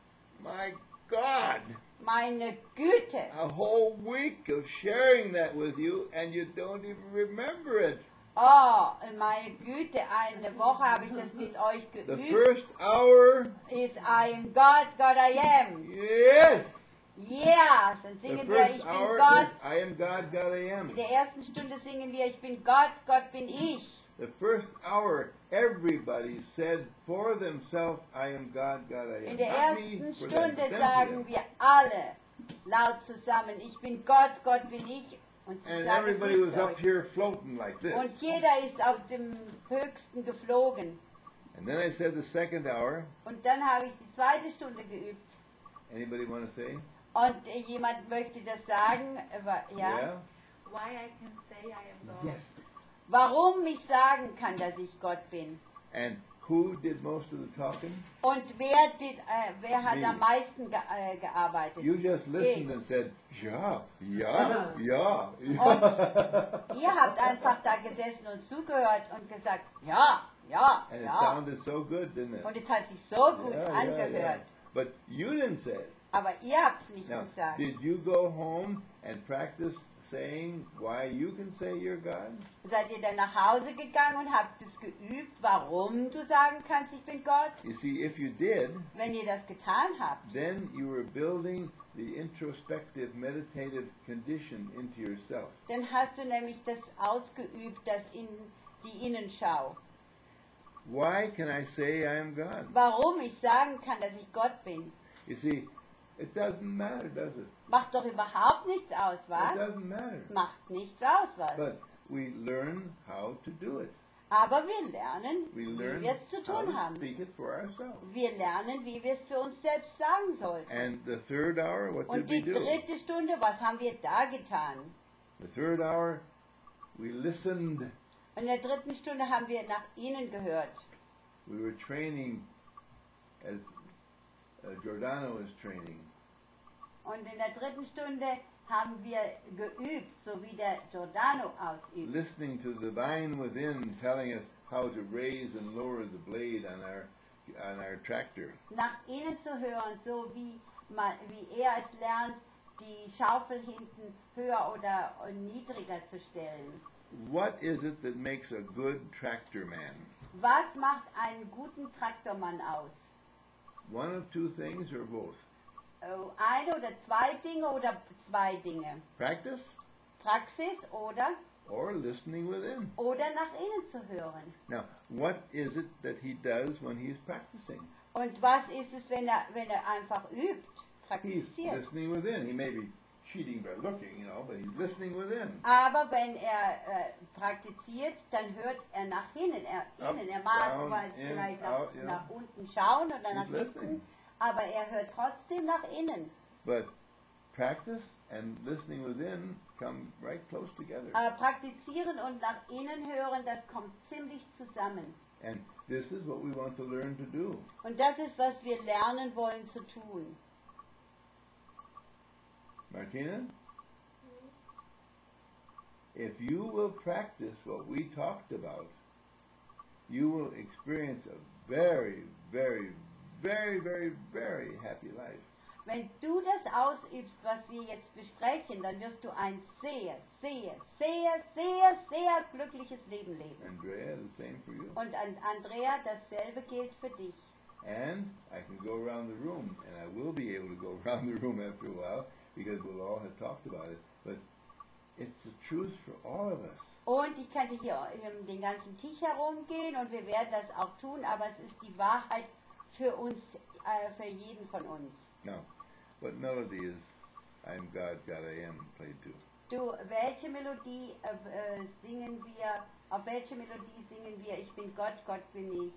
[SPEAKER 1] My God!
[SPEAKER 2] Meine Güte!
[SPEAKER 1] A whole week of sharing that with you and you don't even remember it.
[SPEAKER 2] Oh, meine Güte, eine Woche habe ich das mit euch
[SPEAKER 1] The
[SPEAKER 2] geübt.
[SPEAKER 1] first hour,
[SPEAKER 2] Ist I am God, God I am.
[SPEAKER 1] yes!
[SPEAKER 2] Yeah, dann
[SPEAKER 1] The
[SPEAKER 2] singen wir, ich
[SPEAKER 1] first
[SPEAKER 2] bin
[SPEAKER 1] hour
[SPEAKER 2] Gott.
[SPEAKER 1] is I am God, God I am.
[SPEAKER 2] In der ersten Stunde singen wir, ich bin Gott, Gott bin ich.
[SPEAKER 1] The first hour, everybody said for themselves, I am God, God I am.
[SPEAKER 2] In der
[SPEAKER 1] Not me,
[SPEAKER 2] ersten
[SPEAKER 1] for them,
[SPEAKER 2] Stunde
[SPEAKER 1] but them for
[SPEAKER 2] sagen
[SPEAKER 1] them.
[SPEAKER 2] wir alle laut zusammen, ich bin Gott, Gott bin ich. Und ich
[SPEAKER 1] And
[SPEAKER 2] sage es
[SPEAKER 1] everybody
[SPEAKER 2] nicht
[SPEAKER 1] was up
[SPEAKER 2] euch.
[SPEAKER 1] here floating like this.
[SPEAKER 2] Und jeder ist auf dem Höchsten geflogen.
[SPEAKER 1] And then I said the second hour,
[SPEAKER 2] Und dann habe ich die zweite Stunde geübt.
[SPEAKER 1] anybody want to say?
[SPEAKER 2] Und äh, jemand möchte das sagen, äh, wa- ja?
[SPEAKER 3] Why I can say I am God.
[SPEAKER 1] Yes.
[SPEAKER 2] Warum ich sagen kann, dass ich Gott bin.
[SPEAKER 1] And who did most of the talking?
[SPEAKER 2] Und wer, did, äh, wer hat
[SPEAKER 1] Me.
[SPEAKER 2] am meisten ge äh, gearbeitet?
[SPEAKER 1] You just listened
[SPEAKER 2] Ich.
[SPEAKER 1] and said, yeah, yeah, yeah,
[SPEAKER 2] Und
[SPEAKER 1] yeah.
[SPEAKER 2] ihr habt einfach da gesessen und zugehört und gesagt, ja, ja,
[SPEAKER 1] And it
[SPEAKER 2] ja.
[SPEAKER 1] sounded so good, didn't it?
[SPEAKER 2] Und es hat sich so gut
[SPEAKER 1] Yeah, yeah,
[SPEAKER 2] angehört.
[SPEAKER 1] yeah. But you didn't say it.
[SPEAKER 2] Aber ihr habt es nicht
[SPEAKER 1] Now,
[SPEAKER 2] gesagt.
[SPEAKER 1] did you go home and practice saying why you can say you're God?
[SPEAKER 2] Seid ihr dann nach Hause gegangen und habt es geübt, warum du sagen kannst, ich bin Gott?
[SPEAKER 1] You see, if you did,
[SPEAKER 2] Wenn ihr das getan habt,
[SPEAKER 1] then you were building the introspective meditative condition into yourself.
[SPEAKER 2] dann hast du nämlich das ausgeübt, das in die Innenschau.
[SPEAKER 1] Why can I say I am God?
[SPEAKER 2] Warum ich sagen kann, dass ich Gott bin,
[SPEAKER 1] You see, it doesn't matter, does it?
[SPEAKER 2] macht doch überhaupt nichts aus,
[SPEAKER 1] It
[SPEAKER 2] was?
[SPEAKER 1] doesn't matter.
[SPEAKER 2] Macht nichts aus, was?
[SPEAKER 1] But we learn how to do it.
[SPEAKER 2] Aber wir lernen,
[SPEAKER 1] We
[SPEAKER 2] wie
[SPEAKER 1] learn
[SPEAKER 2] wir es zu
[SPEAKER 1] how
[SPEAKER 2] tun
[SPEAKER 1] to
[SPEAKER 2] haben.
[SPEAKER 1] speak it for ourselves.
[SPEAKER 2] Wir lernen, wie wir es für uns selbst sagen sollten.
[SPEAKER 1] And the third hour, what
[SPEAKER 2] Und
[SPEAKER 1] did we
[SPEAKER 2] die
[SPEAKER 1] do?
[SPEAKER 2] dritte Stunde, was haben wir da getan?
[SPEAKER 1] The third hour, we listened.
[SPEAKER 2] In der dritten Stunde haben wir nach ihnen gehört.
[SPEAKER 1] We were training as uh, Giordano is training.
[SPEAKER 2] Und in der dritten Stunde haben wir geübt, so wie der Giordano ausübt.
[SPEAKER 1] Listening to the divine within telling us how to raise and lower the blade on our on our tractor.
[SPEAKER 2] Nach ihnen zu hören, so wie, man, wie er es lernt, die Schaufel hinten höher oder niedriger zu stellen.
[SPEAKER 1] What is it that makes a good tractor man?
[SPEAKER 2] Was macht einen guten Traktormann aus?
[SPEAKER 1] One of two things or both?
[SPEAKER 2] Oh, Eine oder zwei Dinge oder zwei Dinge?
[SPEAKER 1] Practice
[SPEAKER 2] Praxis oder,
[SPEAKER 1] or listening within?
[SPEAKER 2] oder nach innen zu hören.
[SPEAKER 1] Now, what is it that he does when he's practicing?
[SPEAKER 2] Und was ist es, wenn er, wenn er einfach übt,
[SPEAKER 1] He's
[SPEAKER 2] praktiziert?
[SPEAKER 1] listening within. He may be cheating by looking, you know, but he's listening within.
[SPEAKER 2] Aber wenn er äh, praktiziert, dann hört er nach innen. Er,
[SPEAKER 1] Up,
[SPEAKER 2] innen. er mag
[SPEAKER 1] down,
[SPEAKER 2] mal
[SPEAKER 1] in,
[SPEAKER 2] vielleicht nach,
[SPEAKER 1] out, yeah.
[SPEAKER 2] nach unten schauen oder nach
[SPEAKER 1] He's listening.
[SPEAKER 2] hinten, aber er hört trotzdem nach innen.
[SPEAKER 1] But practice and listening within come right close together.
[SPEAKER 2] Aber praktizieren und nach innen hören, das kommt ziemlich zusammen.
[SPEAKER 1] And this is what we want to learn to do.
[SPEAKER 2] Und das ist, was wir lernen wollen zu tun.
[SPEAKER 1] Martina? If you will practice what we talked about, you will experience a very, very, very, very, very happy life.
[SPEAKER 2] Wenn du das ausübst, was wir jetzt besprechen, dann wirst du ein sehr, sehr, sehr, sehr, sehr glückliches Leben leben.
[SPEAKER 1] Andrea, the same for you.
[SPEAKER 2] Und an Andrea, dasselbe gilt für dich.
[SPEAKER 1] And I can go around the room, and I will be able to go around the room after a while, because we'll all have talked about it. But it's the truth for all of us.
[SPEAKER 2] Und ich kann hier um den ganzen Tisch herumgehen und wir werden das auch tun, aber es ist die Wahrheit für uns, äh, für jeden von uns.
[SPEAKER 1] Now, what melody is I'm God, God I Am played to?
[SPEAKER 2] Du, welche Melodie äh, äh, singen wir, auf welche Melodie singen wir, ich bin Gott, Gott bin ich?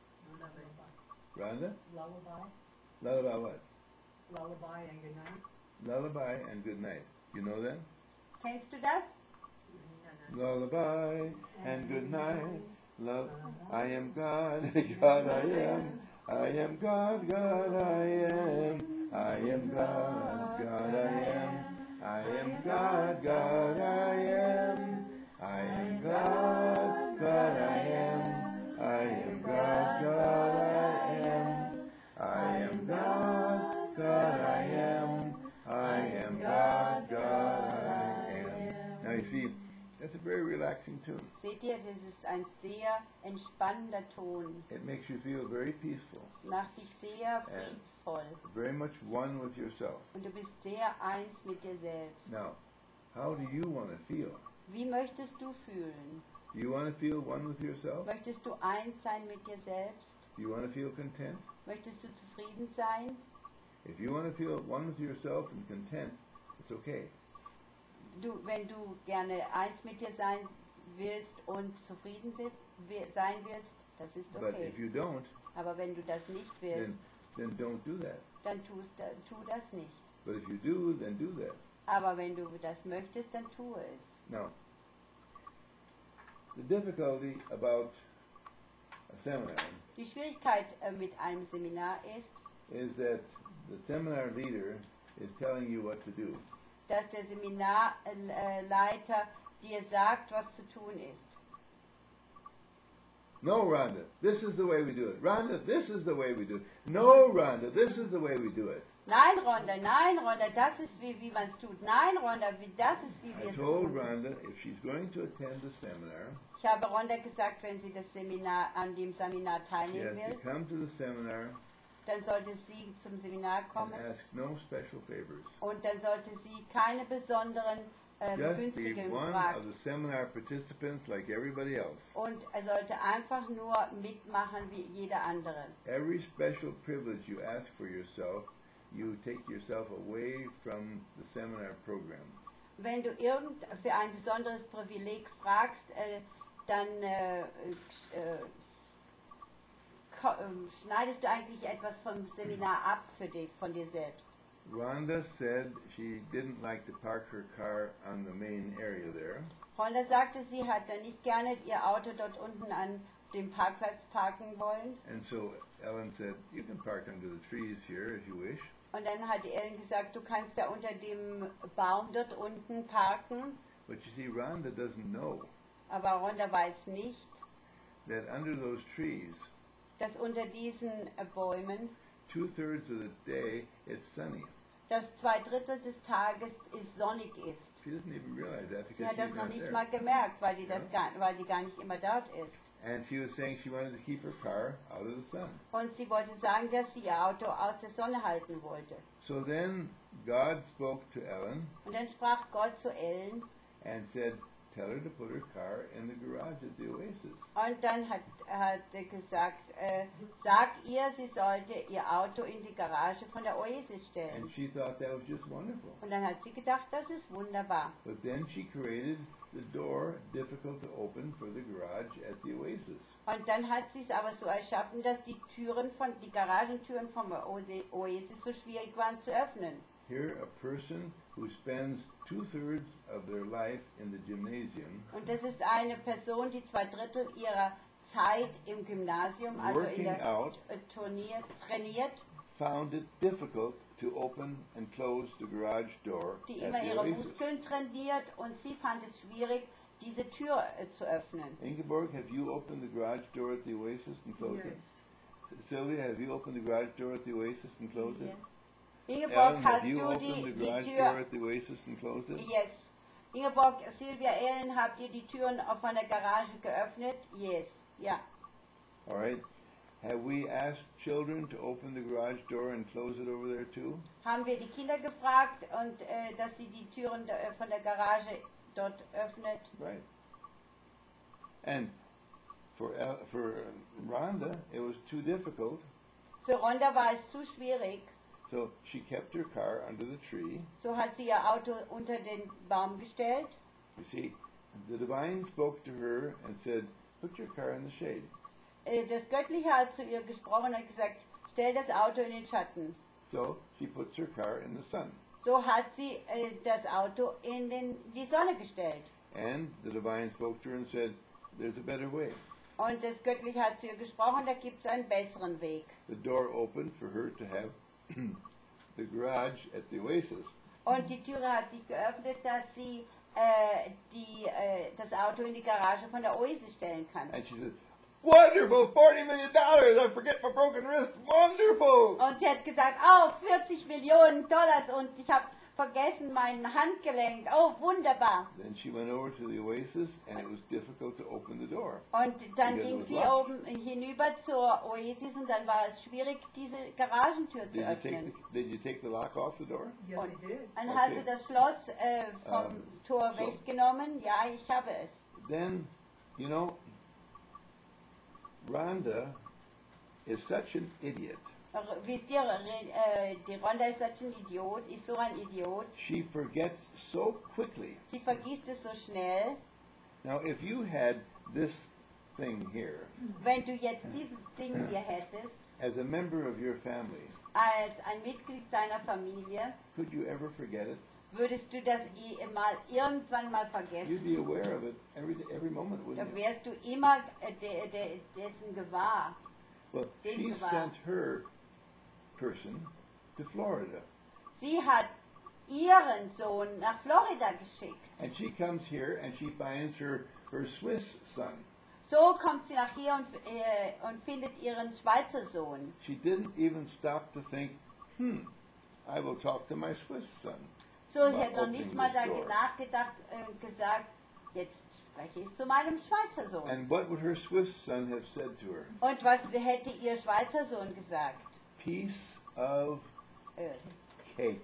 [SPEAKER 1] Rhonda?
[SPEAKER 4] Lullaby,
[SPEAKER 1] Lullaby what?
[SPEAKER 4] lullaby and good night.
[SPEAKER 1] Lullaby and Good Night. You know that?
[SPEAKER 2] Kennst du das?
[SPEAKER 1] Lullaby and good night. Love, I am God, God I am. I am God, God I am. I am God, God I am. I am God, God I am. I am God, God I am. I am God, God I am. I am God, God I am. I am God, God I am. Now you see, that's a very relaxing tune.
[SPEAKER 2] Seht ihr, das ist ein sehr entspannender Ton.
[SPEAKER 1] It makes you feel very peaceful,
[SPEAKER 2] Macht dich sehr friedvoll.
[SPEAKER 1] very much one with yourself.
[SPEAKER 2] Und du bist sehr eins mit dir selbst.
[SPEAKER 1] Now, how do you want to feel?
[SPEAKER 2] Wie möchtest du fühlen?
[SPEAKER 1] Do you want to feel one with yourself?
[SPEAKER 2] Möchtest du eins sein mit dir selbst?
[SPEAKER 1] Do you want to feel content?
[SPEAKER 2] Möchtest du zufrieden sein?
[SPEAKER 1] If you want to feel one with yourself and content, it's okay.
[SPEAKER 2] Du, wenn du gerne eins mit dir sein willst und zufrieden bist, wi- sein willst, das ist
[SPEAKER 1] But
[SPEAKER 2] okay.
[SPEAKER 1] if you don't,
[SPEAKER 2] Aber wenn du das nicht
[SPEAKER 1] then,
[SPEAKER 2] willst,
[SPEAKER 1] then don't do that.
[SPEAKER 2] dann tust, da- tu das nicht.
[SPEAKER 1] But if you do, then do that.
[SPEAKER 2] Aber wenn du das möchtest, dann tue es.
[SPEAKER 1] Now, the difficulty about a seminar
[SPEAKER 2] Die Schwierigkeit äh, mit einem Seminar ist,
[SPEAKER 1] is that the seminar leader is telling you what to do.
[SPEAKER 2] dass der Seminarleiter dir sagt, was zu tun ist.
[SPEAKER 1] No, Rhonda, this is the way we do it. Rhonda, this is the way we do it. No, Rhonda, this is the way we do it.
[SPEAKER 2] Nein, Rhonda, nein, Rhonda, das ist wie, wie man es tut. Nein, Rhonda, wie, das ist wie
[SPEAKER 1] I
[SPEAKER 2] wir es
[SPEAKER 1] told
[SPEAKER 2] tun.
[SPEAKER 1] Rhonda if she's going to attend the seminar,
[SPEAKER 2] Ich habe Rhonda gesagt, wenn sie das Seminar, an dem Seminar
[SPEAKER 1] she
[SPEAKER 2] teilnehmen
[SPEAKER 1] has to
[SPEAKER 2] will,
[SPEAKER 1] come to the seminar
[SPEAKER 2] dann sollte sie zum Seminar
[SPEAKER 1] and
[SPEAKER 2] kommen
[SPEAKER 1] ask no special favors.
[SPEAKER 2] und dann sollte sie keine besonderen äh,
[SPEAKER 1] Just be
[SPEAKER 2] Begünstigungen
[SPEAKER 1] one of
[SPEAKER 2] fragen.
[SPEAKER 1] the seminar participants like everybody else.
[SPEAKER 2] Und er sollte einfach nur mitmachen wie jeder andere.
[SPEAKER 1] Every special privilege you ask for yourself, you take yourself away from the seminar program.
[SPEAKER 2] Wenn du irgend für ein besonderes Privileg fragst, äh, dann äh, äh, ko- äh, schneidest du eigentlich etwas vom Seminar ab für dich, von dir selbst.
[SPEAKER 1] Rhonda said she didn't like to park her car on the main area there.
[SPEAKER 2] Rhonda sagte, sie hat dann nicht gerne ihr Auto dort unten an dem Parkplatz parken wollen.
[SPEAKER 1] And so Ellen said, you can park under the trees here if you wish.
[SPEAKER 2] Und dann hat Ellen gesagt, du kannst da unter dem Baum dort unten parken.
[SPEAKER 1] But you see, Rhonda doesn't know
[SPEAKER 2] Aber Rhonda weiß nicht,
[SPEAKER 1] that under those trees,
[SPEAKER 2] dass unter diesen äh, Bäumen,
[SPEAKER 1] two-thirds of the day, it's sunny.
[SPEAKER 2] dass zwei Drittel des Tages ist sonnig ist.
[SPEAKER 1] She doesn't even realize that
[SPEAKER 2] Sie
[SPEAKER 1] because
[SPEAKER 2] hat das
[SPEAKER 1] she's
[SPEAKER 2] noch
[SPEAKER 1] not
[SPEAKER 2] nicht
[SPEAKER 1] there.
[SPEAKER 2] mal gemerkt, weil die, das gar, weil die gar nicht immer dort ist.
[SPEAKER 1] And she was saying she wanted to keep her car out of the sun.
[SPEAKER 2] Und sie wollte sagen, dass sie ihr Auto aus der Sonne halten wollte.
[SPEAKER 1] So then God spoke to Ellen
[SPEAKER 2] Und dann sprach Gott zu Ellen
[SPEAKER 1] and said, tell her to put her car in the garage at the Oasis.
[SPEAKER 2] und dann hat, hat er gesagt, äh, sag ihr, sie sollte ihr Auto in die Garage von der Oasis stellen.
[SPEAKER 1] And she thought that was just wonderful.
[SPEAKER 2] Und dann hat sie gedacht, das ist wunderbar.
[SPEAKER 1] But then she created the door difficult to open for the garage at the Oasis.
[SPEAKER 2] Und dann hat sie es aber so erschaffen, dass die Türen von, die Garagentüren vom Oase- Oasis so schwierig waren zu öffnen.
[SPEAKER 1] Here, a person who spends two-thirds of their life in the gymnasium,
[SPEAKER 2] Und das ist eine Person, die zwei Drittel ihrer Zeit im Gymnasium, also in
[SPEAKER 1] working
[SPEAKER 2] der
[SPEAKER 1] out,
[SPEAKER 2] äh, Turnier, trainiert,
[SPEAKER 1] found it difficult to open and close the garage door
[SPEAKER 2] die
[SPEAKER 1] at
[SPEAKER 2] immer
[SPEAKER 1] the
[SPEAKER 2] ihre
[SPEAKER 1] Oasis.
[SPEAKER 2] Muskeln trainiert und sie fand es schwierig, diese Tür äh, zu öffnen.
[SPEAKER 1] Ingeborg, have you opened the garage door at the Oasis and closed
[SPEAKER 4] Yes.
[SPEAKER 1] it? Sylvia, have you opened the garage door at the Oasis and closed
[SPEAKER 3] Yes.
[SPEAKER 1] it?
[SPEAKER 2] Ingeborg,
[SPEAKER 1] Ellen,
[SPEAKER 2] hast
[SPEAKER 1] have you
[SPEAKER 2] du
[SPEAKER 1] opened
[SPEAKER 2] die,
[SPEAKER 1] the
[SPEAKER 2] die
[SPEAKER 1] garage door
[SPEAKER 2] Tür?
[SPEAKER 1] at the Oasis and closed it?
[SPEAKER 2] Yes. Ingeborg, Silvia, Ellen, habt ihr die Türen von der Garage geöffnet? Yes. Ja.
[SPEAKER 1] All right. Have we asked children to open the garage door and close it over there too?
[SPEAKER 2] Haben wir die Kinder gefragt, und äh, dass sie die Türen äh, von der Garage dort öffnet?
[SPEAKER 1] Right. And for El- for Rhonda, it was too difficult,
[SPEAKER 2] Für Rhonda war es zu schwierig,
[SPEAKER 1] so she kept her car under the tree.
[SPEAKER 2] so hat sie ihr Auto unter den Baum gestellt.
[SPEAKER 1] You see, the divine spoke to her and said, "Put your car in the shade."
[SPEAKER 2] Äh, Das Göttliche hat zu ihr gesprochen und gesagt, stell das Auto in den Schatten.
[SPEAKER 1] So she puts her car in the sun.
[SPEAKER 2] So hat sie äh, das Auto in den, die Sonne gestellt.
[SPEAKER 1] And the divine spoke to her and said, "There's a better way."
[SPEAKER 2] Und das Göttliche hat zu ihr gesprochen, da gibt es einen besseren Weg.
[SPEAKER 1] The door opened for her to have the garage at the Oasis.
[SPEAKER 2] Und die Türe hat sich geöffnet, dass sie äh, die, äh, das Auto in die Garage von der Oasis stellen kann.
[SPEAKER 1] And she said, "Wonderful, forty million dollars! I forget my broken wrist. Wonderful!"
[SPEAKER 2] Und sie hat gesagt, oh, vierzig Millionen Dollar und ich habe vergessen mein Handgelenk. Oh, wunderbar.
[SPEAKER 1] Then she went over to the Oasis, and it was difficult to open the door.
[SPEAKER 2] Und dann
[SPEAKER 1] Because it
[SPEAKER 2] ging
[SPEAKER 1] was
[SPEAKER 2] sie
[SPEAKER 1] locked.
[SPEAKER 2] oben hinüber zur Oasis und dann war es schwierig, diese Garagentür zu
[SPEAKER 1] Did you take
[SPEAKER 2] öffnen.
[SPEAKER 1] the, Did you take the lock off the door?
[SPEAKER 4] Yes,
[SPEAKER 2] Und
[SPEAKER 4] I did.
[SPEAKER 2] dann
[SPEAKER 1] Okay.
[SPEAKER 2] hast du das Schloss äh, vom
[SPEAKER 1] Ähm,
[SPEAKER 2] Tor
[SPEAKER 1] so.
[SPEAKER 2] weggenommen. Ja, ich habe es.
[SPEAKER 1] Then, you know, Rhonda is such an idiot.
[SPEAKER 2] R- Wisst ihr, äh, die Rhonda ist solch ein Idiot, ist so ein Idiot.
[SPEAKER 1] She forgets so quickly.
[SPEAKER 2] Sie vergisst es so schnell.
[SPEAKER 1] Now, if you had this thing here
[SPEAKER 2] Wenn du jetzt dieses Ding hier hättest,
[SPEAKER 1] as a member of your family,
[SPEAKER 2] als ein Mitglied deiner Familie,
[SPEAKER 1] could you ever forget it?
[SPEAKER 2] würdest du das i- mal irgendwann mal
[SPEAKER 1] You'd
[SPEAKER 2] vergessen.
[SPEAKER 1] be aware of it every every moment,
[SPEAKER 2] Da
[SPEAKER 1] wouldn't you?
[SPEAKER 2] wärst du immer äh, de, de, dessen gewahr.
[SPEAKER 1] Well, she
[SPEAKER 2] Think about-
[SPEAKER 1] sent her person to Florida,
[SPEAKER 2] Sie hat ihren Sohn nach Florida geschickt.
[SPEAKER 1] and she comes here and she finds her her Swiss son.
[SPEAKER 2] So kommt sie nach hier und, äh, und findet ihren Schweizer Sohn.
[SPEAKER 1] She didn't even stop to think, hmm, I will talk to my Swiss son.
[SPEAKER 2] So, ich
[SPEAKER 1] Mal
[SPEAKER 2] hätte noch
[SPEAKER 1] opening
[SPEAKER 2] nicht mal
[SPEAKER 1] this
[SPEAKER 2] darüber
[SPEAKER 1] door.
[SPEAKER 2] nachgedacht und äh, gesagt, jetzt spreche ich zu meinem Schweizer Sohn.
[SPEAKER 1] And what would her Swiss son have said to her?
[SPEAKER 2] Und was hätte ihr Schweizer Sohn gesagt?
[SPEAKER 1] Piece of
[SPEAKER 2] Äh.
[SPEAKER 1] cake.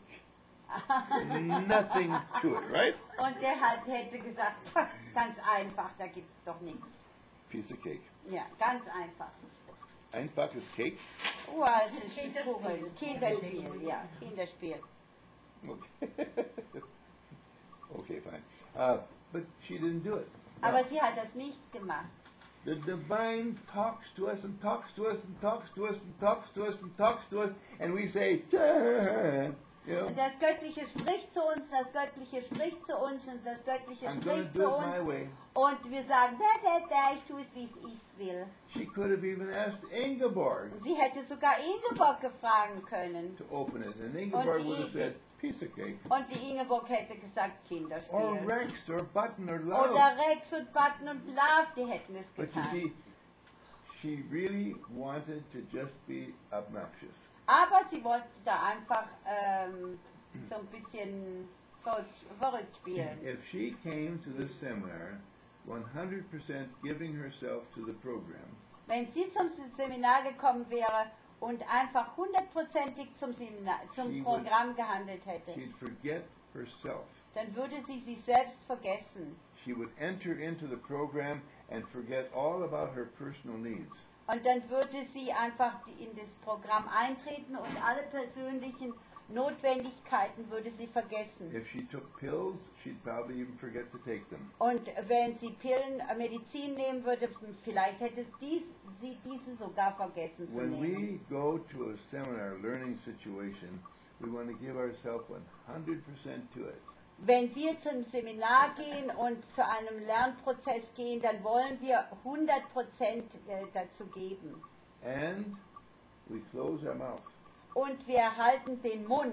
[SPEAKER 1] Nothing to it, right?
[SPEAKER 2] Und der hat, hätte gesagt, ganz einfach, da gibt es doch nichts.
[SPEAKER 1] Piece of cake.
[SPEAKER 2] Ja, ganz einfach.
[SPEAKER 1] Einfaches Cake?
[SPEAKER 2] Oh, es ist
[SPEAKER 3] Kinderspiel.
[SPEAKER 2] Kugeln. Kinderspiel, ja, Kinderspiel.
[SPEAKER 1] Okay. Okay, fine. Uh, but she didn't do it.
[SPEAKER 2] Aber sie hat das nicht gemacht.
[SPEAKER 1] The divine talks to us and talks to us and talks to us and talks to us and talks to us, and we say, you know,
[SPEAKER 2] Und das Göttliche spricht zu uns, das Göttliche spricht zu uns und das Göttliche
[SPEAKER 1] I'm going
[SPEAKER 2] spricht
[SPEAKER 1] to
[SPEAKER 2] zu
[SPEAKER 1] do it my
[SPEAKER 2] uns.
[SPEAKER 1] way.
[SPEAKER 2] Und wir sagen, da, da, da, ich tue es, wie ich es will.
[SPEAKER 1] She could have even asked Ingeborg
[SPEAKER 2] Sie hätte sogar Ingeborg gefragen können.
[SPEAKER 1] to open it, and Ingeborg
[SPEAKER 2] die
[SPEAKER 1] would have
[SPEAKER 2] Inge-
[SPEAKER 1] said, piece of cake.
[SPEAKER 2] Und die Ingeborg hätte gesagt,
[SPEAKER 1] Or
[SPEAKER 2] Kinderspiel.
[SPEAKER 1] Rex, or Button, or Love.
[SPEAKER 2] Oder Rex und Button und Love, die hätten es
[SPEAKER 1] But you
[SPEAKER 2] getan.
[SPEAKER 1] see, she really wanted to just be obnoxious.
[SPEAKER 2] Aber sie wollte da einfach ähm, so ein bisschen verrückt, verrückt spielen.
[SPEAKER 1] If she came to this seminar one hundred percent giving herself to the program,
[SPEAKER 2] Wenn sie zum Seminar gekommen wäre und einfach hundertprozentig zum, Seminar, zum
[SPEAKER 1] She would-
[SPEAKER 2] Programm gehandelt hätte,
[SPEAKER 1] she'd forget herself.
[SPEAKER 2] dann würde sie sich selbst vergessen.
[SPEAKER 1] She would enter into the program and forget all about her personal needs.
[SPEAKER 2] Und dann würde sie einfach die- in das Programm eintreten und alle persönlichen Notwendigkeiten würde sie vergessen.
[SPEAKER 1] If she took pills, she'd probably even forget to take them.
[SPEAKER 2] Und wenn sie Pillen, äh, Medizin nehmen würde, vielleicht hätte dies, sie diese sogar vergessen zu
[SPEAKER 1] When
[SPEAKER 2] nehmen.
[SPEAKER 1] we go to a seminar learning situation, we want to give ourselves one hundred percent to it.
[SPEAKER 2] Wenn wir zum Seminar gehen und zu einem Lernprozess gehen, dann wollen wir hundert Prozent äh, dazu geben.
[SPEAKER 1] And we close our mouth.
[SPEAKER 2] Und wir halten den Mund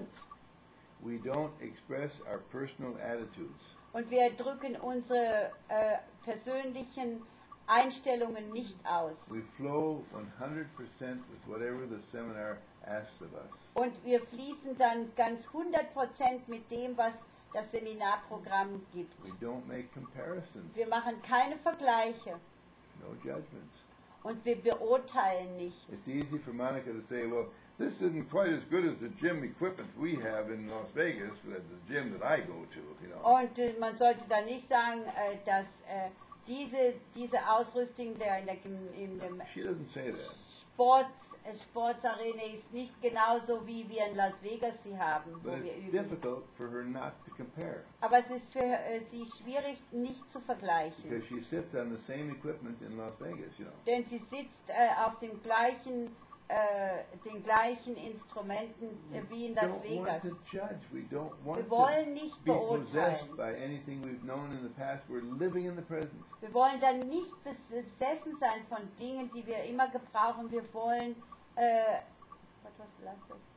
[SPEAKER 1] We don't express our personal attitudes.
[SPEAKER 2] und wir drücken unsere äh, persönlichen Einstellungen nicht aus.
[SPEAKER 1] We flow one hundred percent with whatever the seminar asks of us.
[SPEAKER 2] Und wir fließen dann ganz hundert Prozent mit dem, was das Seminarprogramm gibt.
[SPEAKER 1] We don't make comparisons,
[SPEAKER 2] Wir machen keine Vergleiche
[SPEAKER 1] no judgments.
[SPEAKER 2] und wir beurteilen nicht.
[SPEAKER 1] It's easy for Monica to say, well, this isn't quite as good as the gym equipment we have in Las Vegas, the the gym that I go to, you know.
[SPEAKER 2] Und äh, man sollte da nicht sagen, äh, dass äh, diese, diese Ausrüstung der in, der, Gym- in dem
[SPEAKER 1] She doesn't say that.
[SPEAKER 2] Sports, äh, Sportsarena ist nicht genauso wie wir in Las Vegas sie haben, wo
[SPEAKER 1] But
[SPEAKER 2] wir
[SPEAKER 1] it's
[SPEAKER 2] üben.
[SPEAKER 1] difficult for her not to compare
[SPEAKER 2] Aber es ist für äh, sie schwierig, nicht zu vergleichen.
[SPEAKER 1] because she sits on the same equipment in Las Vegas, you know.
[SPEAKER 2] Denn sie sitzt äh, auf dem gleichen, äh, den gleichen Instrumenten äh, wie in
[SPEAKER 1] We
[SPEAKER 2] Las
[SPEAKER 1] don't
[SPEAKER 2] Vegas.
[SPEAKER 1] want to judge. We don't want
[SPEAKER 2] Wir
[SPEAKER 1] to
[SPEAKER 2] wollen nicht
[SPEAKER 1] be possessed
[SPEAKER 2] beurteilen.
[SPEAKER 1] by anything we've known in the past. We're living in the present.
[SPEAKER 2] Wir wollen dann nicht besessen sein von Dingen, die wir immer gebrauchen. Wir wollen, äh, what was the last word?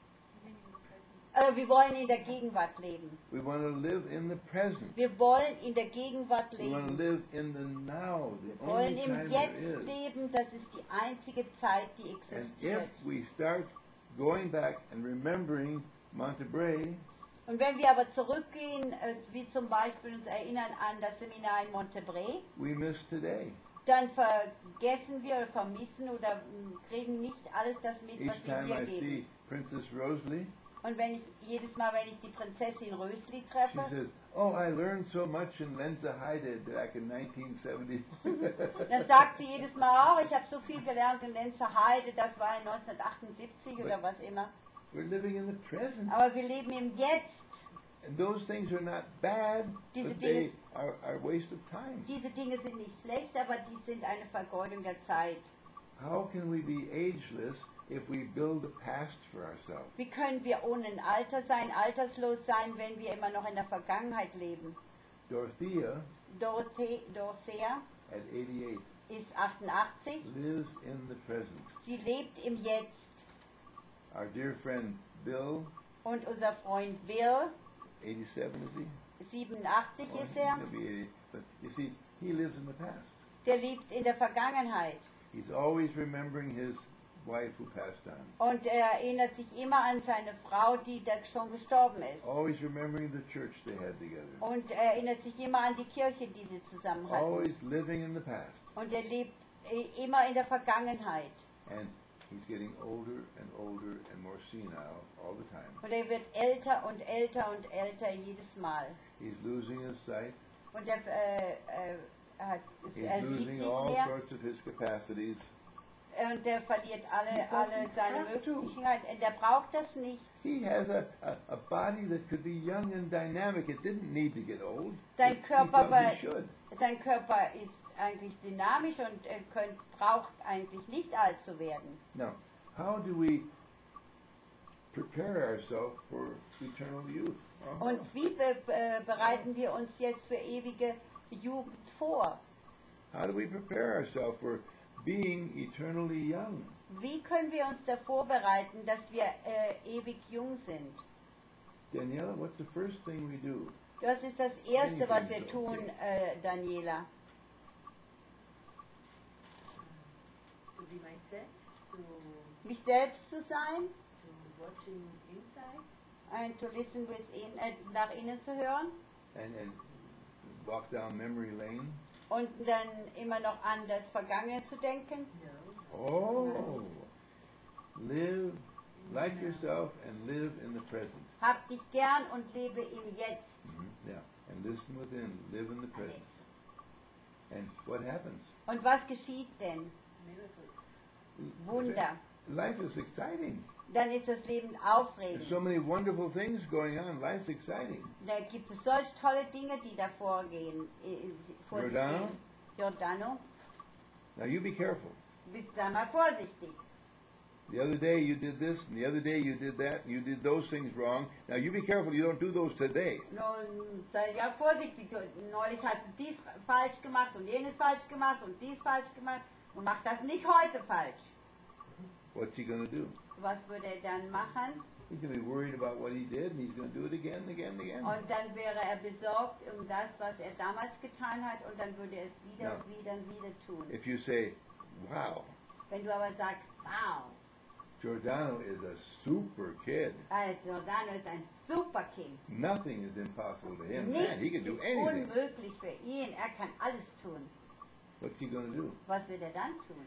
[SPEAKER 2] Äh, wir wollen in der Gegenwart leben.
[SPEAKER 1] We want to live in the present.
[SPEAKER 2] Wir wollen in der Gegenwart
[SPEAKER 1] We want to
[SPEAKER 2] leben.
[SPEAKER 1] live in the now, the
[SPEAKER 2] Wir wollen
[SPEAKER 1] only
[SPEAKER 2] im
[SPEAKER 1] time there
[SPEAKER 2] Jetzt
[SPEAKER 1] is.
[SPEAKER 2] leben. Das ist die einzige Zeit, die
[SPEAKER 1] And if
[SPEAKER 2] existiert.
[SPEAKER 1] we start going back and remembering Montebrae,
[SPEAKER 2] Und wenn wir aber zurückgehen, äh, wie zum Beispiel uns erinnern an das Seminar in Montebrae,
[SPEAKER 1] we miss today.
[SPEAKER 2] dann vergessen wir oder vermissen oder mh, kriegen nicht alles das mit, was
[SPEAKER 1] Each
[SPEAKER 2] wir
[SPEAKER 1] time
[SPEAKER 2] hier
[SPEAKER 1] I see
[SPEAKER 2] leben.
[SPEAKER 1] Princess Rosalie,
[SPEAKER 2] Und wenn ich jedes Mal, wenn ich die Prinzessin Rösli
[SPEAKER 1] she
[SPEAKER 2] treffe,
[SPEAKER 1] says, "Oh, I learned so much in Lenzerheide back in nineteen seventy."
[SPEAKER 2] dann sagt sie jedes Mal, oh, ich habe so viel gelernt in Lenzerheide, das war in neunzehnhundertachtundsiebzig oder was immer.
[SPEAKER 1] We're living in the present.
[SPEAKER 2] Aber wir leben im Jetzt.
[SPEAKER 1] And those things are not bad,
[SPEAKER 2] Diese
[SPEAKER 1] but
[SPEAKER 2] Dinge-
[SPEAKER 1] they are, are a waste of time.
[SPEAKER 2] Diese Dinge sind nicht schlecht, aber die sind eine Vergeudung der Zeit.
[SPEAKER 1] How can we be ageless if we build a past for ourselves?
[SPEAKER 2] Wie können wir ohne ein Alter sein, alterslos sein, wenn wir immer noch in der Vergangenheit leben?
[SPEAKER 1] Dorothea,
[SPEAKER 2] Dorothee, Dorothea
[SPEAKER 1] at eighty-eight,
[SPEAKER 2] ist achtundachtzig.
[SPEAKER 1] lives in the present.
[SPEAKER 2] Sie lebt im Jetzt.
[SPEAKER 1] Our dear friend Bill,
[SPEAKER 2] Und unser Freund Bill,
[SPEAKER 1] eighty-seven is he?
[SPEAKER 2] siebenundachtzig
[SPEAKER 1] Oh,
[SPEAKER 2] ist
[SPEAKER 1] he's
[SPEAKER 2] er,
[SPEAKER 1] gonna be eighty. But you see, he lives in the past.
[SPEAKER 2] der lebt in der Vergangenheit.
[SPEAKER 1] He's always remembering his wife who passed on.
[SPEAKER 2] Und er erinnert sich immer an seine Frau, die da schon gestorben ist.
[SPEAKER 1] Always remembering the church they had together.
[SPEAKER 2] Und er erinnert sich immer an die Kirche, die sie zusammen hatten.
[SPEAKER 1] Always living in the past.
[SPEAKER 2] Und er lebt äh, immer in der Vergangenheit.
[SPEAKER 1] And he's getting older and older and more senile all the time.
[SPEAKER 2] Und er wird älter und älter und älter jedes Mal.
[SPEAKER 1] He's losing his sight.
[SPEAKER 2] Und er, äh, äh, er, hat,
[SPEAKER 1] He's
[SPEAKER 2] er sieht
[SPEAKER 1] losing
[SPEAKER 2] nicht
[SPEAKER 1] all
[SPEAKER 2] mehr.
[SPEAKER 1] sorts of his capacities.
[SPEAKER 2] Und er verliert alle,
[SPEAKER 1] He doesn't
[SPEAKER 2] alle seine
[SPEAKER 1] have to.
[SPEAKER 2] Möglichkeiten. Und er braucht das nicht.
[SPEAKER 1] He has a, a, a body that could be young and dynamic. It didn't need to get old.
[SPEAKER 2] Sein
[SPEAKER 1] He- he
[SPEAKER 2] Körper,
[SPEAKER 1] felt
[SPEAKER 2] war,
[SPEAKER 1] he should.
[SPEAKER 2] sein Körper ist eigentlich dynamisch und er könnt, braucht eigentlich nicht alt zu werden.
[SPEAKER 1] Now, how do we prepare ourselves for eternal youth? Uh-huh.
[SPEAKER 2] Und wie be äh, bereiten wir uns jetzt für ewige Jugend vor?
[SPEAKER 1] How do we prepare ourselves for being eternally young?
[SPEAKER 2] Wie können wir uns davor bereiten, dass wir äh, ewig jung sind?
[SPEAKER 1] Daniela, what's the first thing we do?
[SPEAKER 2] Das ist das Erste, was wir
[SPEAKER 1] Anything's
[SPEAKER 2] tun,
[SPEAKER 1] okay.
[SPEAKER 2] äh, Daniela.
[SPEAKER 4] To be myself, to,
[SPEAKER 2] Mich selbst zu sein,
[SPEAKER 4] to watching inside,
[SPEAKER 2] and to listen within, äh, nach innen zu hören
[SPEAKER 1] and, and walk down memory lane.
[SPEAKER 2] und dann immer noch an das Vergangene zu denken.
[SPEAKER 1] Oh, live like yourself and live in the present.
[SPEAKER 2] Hab dich gern und lebe im Jetzt.
[SPEAKER 1] Mhm, yeah, and listen within, live in the present. And what happens?
[SPEAKER 2] Und was geschieht denn?
[SPEAKER 4] Miracles.
[SPEAKER 2] Wunder.
[SPEAKER 1] Life is exciting.
[SPEAKER 2] Dann ist das Leben
[SPEAKER 1] There's
[SPEAKER 2] aufregend.
[SPEAKER 1] so many wonderful things going on. Life's exciting.
[SPEAKER 2] Da gibt es solch tolle Dinge, die da vorgehen. äh, vor sich
[SPEAKER 1] Giordano?
[SPEAKER 2] gehen. Giordano,
[SPEAKER 1] Now you be careful.
[SPEAKER 2] bist da mal vorsichtig.
[SPEAKER 1] The other day you did this, and the other day you did that, and you did those things wrong. Now you be careful you don't do those today.
[SPEAKER 2] Nun, sei ja vorsichtig. Du, neulich hast du dies falsch gemacht und jenes falsch gemacht und dies falsch gemacht und mach das nicht heute falsch.
[SPEAKER 1] What's he going to do?
[SPEAKER 2] Was würde er dann machen?
[SPEAKER 1] He's going to be worried about what he did, and he's going to do it again and again and again.
[SPEAKER 2] Und dann wäre er besorgt um das, was er damals getan hat, und dann würde er es wieder
[SPEAKER 1] Ja.
[SPEAKER 2] und wieder und wieder tun.
[SPEAKER 1] If you say, wow,
[SPEAKER 2] Wenn du aber sagst, wow,
[SPEAKER 1] Giordano is a super kid.
[SPEAKER 2] also Giordano ist ein super Kind.
[SPEAKER 1] Nothing is impossible to him. Man, he
[SPEAKER 2] Nichts
[SPEAKER 1] can do
[SPEAKER 2] ist
[SPEAKER 1] anything.
[SPEAKER 2] unmöglich für ihn. Er kann alles tun.
[SPEAKER 1] What's he going to do?
[SPEAKER 2] Was wird er dann tun?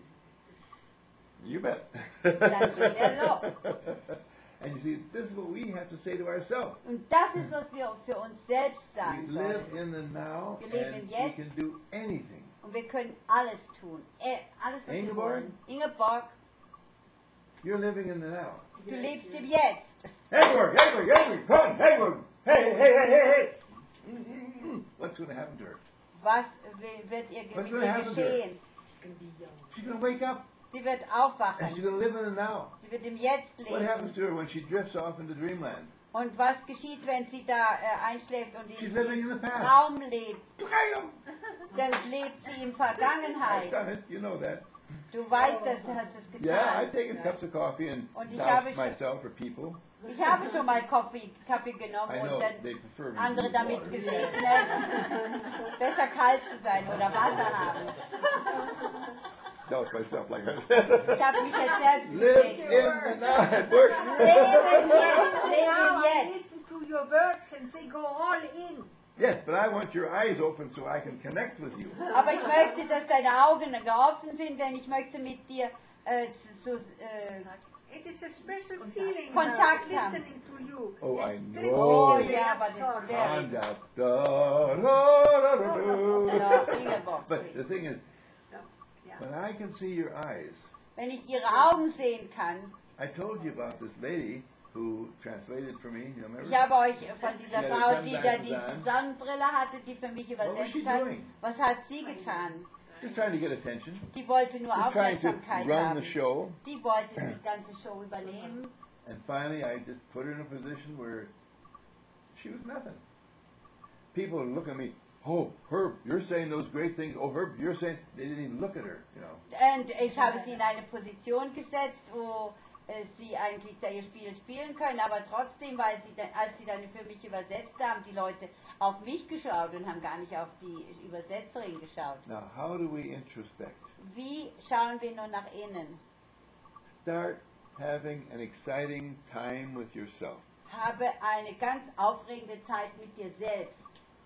[SPEAKER 1] You bet.
[SPEAKER 2] Dann geht er los.
[SPEAKER 1] And you see, this is what we have to say to ourselves.
[SPEAKER 2] Und das ist, was wir für uns selbst
[SPEAKER 1] We
[SPEAKER 2] sagen
[SPEAKER 1] live
[SPEAKER 2] sollen.
[SPEAKER 1] in the now,
[SPEAKER 2] Wir leben
[SPEAKER 1] and
[SPEAKER 2] im
[SPEAKER 1] we
[SPEAKER 2] Jetzt.
[SPEAKER 1] can do anything.
[SPEAKER 2] Und wir können alles tun. Äh, alles, was wir
[SPEAKER 1] Ingeborg?
[SPEAKER 2] wollen. Ingeborg,
[SPEAKER 1] You're living in the now.
[SPEAKER 2] du lebst im Jetzt.
[SPEAKER 1] Edward, Edward, Edward, come on, Edward. Hey, hey, hey, hey, hey. What's going to happen to her?
[SPEAKER 2] Was wi- wird ihr
[SPEAKER 1] Was
[SPEAKER 2] mit
[SPEAKER 1] gonna
[SPEAKER 2] ihr
[SPEAKER 1] happen to her?
[SPEAKER 2] geschehen?
[SPEAKER 4] She's going to be young.
[SPEAKER 1] She's going to wake up,
[SPEAKER 2] Sie wird
[SPEAKER 1] and she's
[SPEAKER 2] aufwachen.
[SPEAKER 1] going to live in the now.
[SPEAKER 2] Sie wird im Jetzt
[SPEAKER 1] What happens
[SPEAKER 2] leben.
[SPEAKER 1] to her when she drifts off into dreamland?
[SPEAKER 2] Und was geschieht, wenn sie da äh, einschläft und in
[SPEAKER 1] She's living in the
[SPEAKER 2] diesem
[SPEAKER 1] past.
[SPEAKER 2] Traum lebt?
[SPEAKER 1] Bam!
[SPEAKER 2] Dann lebt sie in
[SPEAKER 1] I've
[SPEAKER 2] Vergangenheit.
[SPEAKER 1] done it, you know that.
[SPEAKER 2] Du weißt, dass du hast es
[SPEAKER 1] Yeah, I've
[SPEAKER 2] getan.
[SPEAKER 1] taken cups of coffee and
[SPEAKER 2] Und ich
[SPEAKER 1] doused
[SPEAKER 2] habe schon-
[SPEAKER 1] myself or people.
[SPEAKER 2] Ich habe schon mal Kaffee, Kaffee genommen
[SPEAKER 1] I know,
[SPEAKER 2] und dann
[SPEAKER 1] they prefer me
[SPEAKER 2] andere
[SPEAKER 1] to
[SPEAKER 2] damit
[SPEAKER 1] water.
[SPEAKER 2] gesegnet, besser kalt zu sein oder Wasser haben.
[SPEAKER 1] Douse myself like I
[SPEAKER 2] Ich
[SPEAKER 1] said.
[SPEAKER 2] habe mich jetzt selbst
[SPEAKER 1] Live in
[SPEAKER 2] gesegnet.
[SPEAKER 1] the now. It works.
[SPEAKER 2] Leben jetzt,
[SPEAKER 4] Now
[SPEAKER 2] leben
[SPEAKER 4] I
[SPEAKER 2] jetzt.
[SPEAKER 4] listen to your words and say go all in.
[SPEAKER 1] Yes, but I want your eyes open so I can connect with you.
[SPEAKER 2] Aber ich möchte, dass deine Augen geöffnet sind, denn ich möchte mit dir äh, zu, zu, äh,
[SPEAKER 4] It is a special feeling
[SPEAKER 2] Kontakt
[SPEAKER 4] now,
[SPEAKER 2] haben.
[SPEAKER 4] listening to you.
[SPEAKER 1] Oh, I
[SPEAKER 4] It
[SPEAKER 1] know.
[SPEAKER 2] Oh,
[SPEAKER 4] really
[SPEAKER 2] yeah, but it's
[SPEAKER 4] absorbing.
[SPEAKER 2] very-
[SPEAKER 1] And up, da, da, da, da,
[SPEAKER 2] No,
[SPEAKER 1] da.
[SPEAKER 2] Ingeborg,
[SPEAKER 1] But the thing is,
[SPEAKER 4] Yeah.
[SPEAKER 1] when I can see your eyes,
[SPEAKER 2] wenn ich ihre Augen sehen kann.
[SPEAKER 1] I told you about this lady who translated for me, you remember?
[SPEAKER 2] Ich habe euch von dieser
[SPEAKER 1] Ja,
[SPEAKER 2] Frau,
[SPEAKER 1] das
[SPEAKER 2] die
[SPEAKER 1] kann
[SPEAKER 2] da
[SPEAKER 1] sein,
[SPEAKER 2] die
[SPEAKER 1] sein.
[SPEAKER 2] Sonnenbrille hatte, die für mich
[SPEAKER 1] was she
[SPEAKER 2] übersetzt hat.
[SPEAKER 1] doing?
[SPEAKER 2] Was hat sie getan?
[SPEAKER 1] Just trying to get attention.
[SPEAKER 2] Die wollte nur
[SPEAKER 1] Just trying to
[SPEAKER 2] Aufmerksamkeit
[SPEAKER 1] run
[SPEAKER 2] haben.
[SPEAKER 1] the show.
[SPEAKER 2] Die wollte die ganze Show übernehmen.
[SPEAKER 1] And finally, I just put her in a position where she was nothing. People would look at me, oh, Herb, you're saying those great things. Oh, Herb, you're saying, they didn't even look at her, you know.
[SPEAKER 2] Und ich habe sie in eine Position gesetzt, wo äh, sie eigentlich da ihr Spiel spielen können, aber trotzdem, weil sie dann, als sie dann für mich übersetzt haben, die Leute auf mich geschaut und haben gar nicht auf die Übersetzerin geschaut.
[SPEAKER 1] Now, how do we introspect?
[SPEAKER 2] Wie schauen wir nur nach innen?
[SPEAKER 1] Start having an exciting time with yourself.
[SPEAKER 2] Habe eine ganz aufregende Zeit mit dir selbst.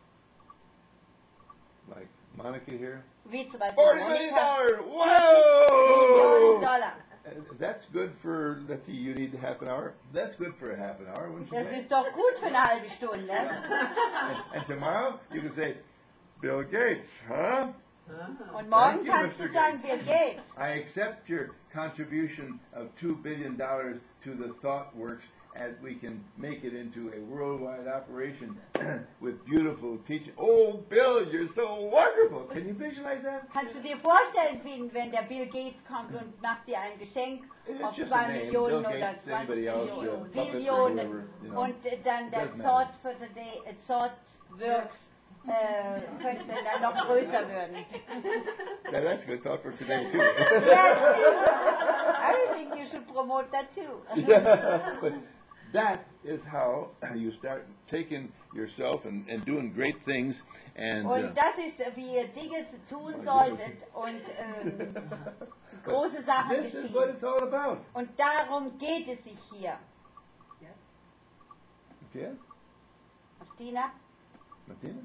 [SPEAKER 1] Like Monica here.
[SPEAKER 2] Wie zum Beispiel
[SPEAKER 1] forty million
[SPEAKER 2] Monika.
[SPEAKER 1] dollars!
[SPEAKER 2] Millionen
[SPEAKER 1] Whoa!
[SPEAKER 2] Dollar.
[SPEAKER 1] Uh, That's good for, let's see, you need half an hour. That's good for a half an hour, wouldn't you
[SPEAKER 2] Das
[SPEAKER 1] say?
[SPEAKER 2] ist doch gut für eine halbe Stunde.
[SPEAKER 1] And, and tomorrow, you can say, Bill Gates, huh?
[SPEAKER 2] Und morgen
[SPEAKER 1] Thank you,
[SPEAKER 2] kannst du
[SPEAKER 1] Mister
[SPEAKER 2] sagen,
[SPEAKER 1] Gates.
[SPEAKER 2] Bill Gates.
[SPEAKER 1] I accept your contribution of two billion dollars to the ThoughtWorks as we can make it into a worldwide operation with beautiful teaching. Oh, Bill, you're so wonderful. Can you visualize that?
[SPEAKER 2] Kannst du dir vorstellen, wie, wenn der Bill Gates kommt und macht dir ein Geschenk
[SPEAKER 1] It's
[SPEAKER 2] auf
[SPEAKER 1] just
[SPEAKER 2] zwei
[SPEAKER 1] a name,
[SPEAKER 2] Millionen
[SPEAKER 1] Bill
[SPEAKER 2] oder
[SPEAKER 1] Gates,
[SPEAKER 2] zwanzig
[SPEAKER 1] anybody else,
[SPEAKER 2] Millionen,
[SPEAKER 1] uh, Buffett or
[SPEAKER 2] Billionen
[SPEAKER 1] whoever, you know.
[SPEAKER 2] und äh, dann der
[SPEAKER 1] Doesn't
[SPEAKER 2] Thought for Today, äh, ThoughtWorks äh, könnte dann noch größer werden.
[SPEAKER 1] Yeah, that's good thought for today, too.
[SPEAKER 2] Yes, I think you should promote that too.
[SPEAKER 1] Yeah, but that is how you start taking yourself and, and doing great things. And uh,
[SPEAKER 2] Und das ist, wie ihr Dinge zu tun
[SPEAKER 1] Oh,
[SPEAKER 2] solltet und ähm, große Sachen
[SPEAKER 1] this is what
[SPEAKER 2] geschehen.
[SPEAKER 1] it's all about.
[SPEAKER 2] Und darum geht es sich hier.
[SPEAKER 4] Yes.
[SPEAKER 1] Matthias?
[SPEAKER 2] Martina,
[SPEAKER 1] Martina?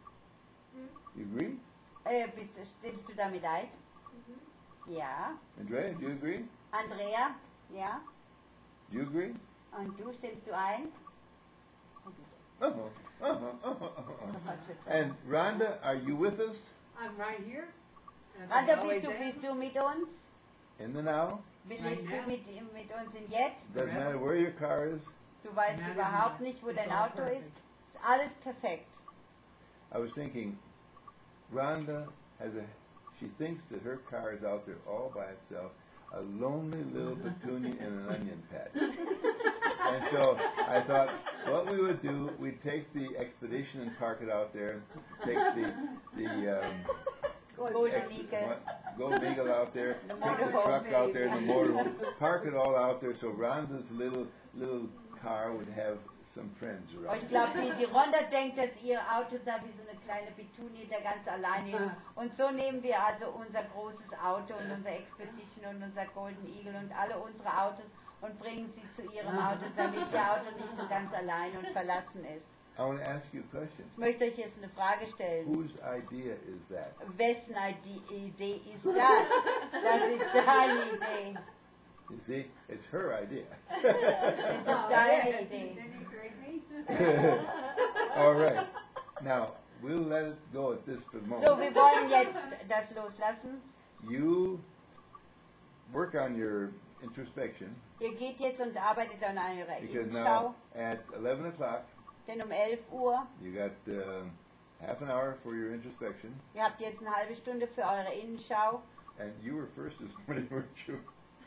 [SPEAKER 1] You agree?
[SPEAKER 2] äh, bist, du- stimmst du damit ein? Ja.
[SPEAKER 1] Andrea, do you agree?
[SPEAKER 2] Andrea, ja.
[SPEAKER 1] Do you agree?
[SPEAKER 2] Und du, stimmst du ein?
[SPEAKER 1] Uh-huh. Uh-huh. Uh-huh. Uh-huh. And Rhonda, are you with us
[SPEAKER 4] I'm right here. and I'm
[SPEAKER 2] Randa,
[SPEAKER 4] always
[SPEAKER 2] bist du,
[SPEAKER 4] there.
[SPEAKER 2] bist du mit uns?
[SPEAKER 1] in the now?
[SPEAKER 2] Lebst
[SPEAKER 4] Right
[SPEAKER 2] du
[SPEAKER 4] now.
[SPEAKER 2] mit, mit uns im Jetzt?
[SPEAKER 1] Doesn't matter where your car is.
[SPEAKER 2] Du weißt
[SPEAKER 4] Matter
[SPEAKER 2] überhaupt
[SPEAKER 4] not.
[SPEAKER 2] nicht, wo
[SPEAKER 4] It's
[SPEAKER 2] dein
[SPEAKER 4] all
[SPEAKER 2] Auto ist.
[SPEAKER 4] perfect.
[SPEAKER 2] Ist alles perfekt.
[SPEAKER 1] I was thinking, Rhonda has a, she thinks that her car is out there all by itself, a lonely little petunia in an onion patch. And so I thought, what we would do, we'd take the expedition and park it out there, take the, the, um,
[SPEAKER 2] Golden
[SPEAKER 1] ex-
[SPEAKER 2] Eagle.
[SPEAKER 1] what- Golden Eagle out there,
[SPEAKER 2] The
[SPEAKER 1] take the
[SPEAKER 2] motorhome.
[SPEAKER 1] truck out there, the motorhome, park it all out there so Rhonda's little, little car would have some friends
[SPEAKER 2] Aber
[SPEAKER 1] around.
[SPEAKER 2] ich glaube, die, die Rhonda denkt, dass ihr Auto da wie so eine kleine Petunie da ganz alleine ist. Und so nehmen wir also unser großes Auto und unser Expedition und unser Golden Eagle und alle unsere Autos und bringen sie zu ihrem Auto, damit ihr Auto nicht so ganz allein und verlassen ist.
[SPEAKER 1] I want to ask you a question.
[SPEAKER 2] Ich möchte euch jetzt eine Frage stellen.
[SPEAKER 1] Whose idea is that?
[SPEAKER 2] Wessen Ide- Idee ist das? Das ist deine Idee.
[SPEAKER 1] You see, it's her idea.
[SPEAKER 2] Das ist deine Idee.
[SPEAKER 4] Isn't he crazy?
[SPEAKER 1] All right. Now, we'll let it go at this for the
[SPEAKER 2] So,
[SPEAKER 1] moment.
[SPEAKER 2] wir wollen jetzt das loslassen.
[SPEAKER 1] You work on your introspection
[SPEAKER 2] Ihr geht jetzt und arbeitet an eurer
[SPEAKER 1] because
[SPEAKER 2] Innenschau,
[SPEAKER 1] now at eleven o'clock,
[SPEAKER 2] denn um elf Uhr,
[SPEAKER 1] you got uh, half an hour for your introspection,
[SPEAKER 2] ihr habt jetzt eine halbe Stunde für eure Innenschau.
[SPEAKER 1] and you were first this morning, weren't you?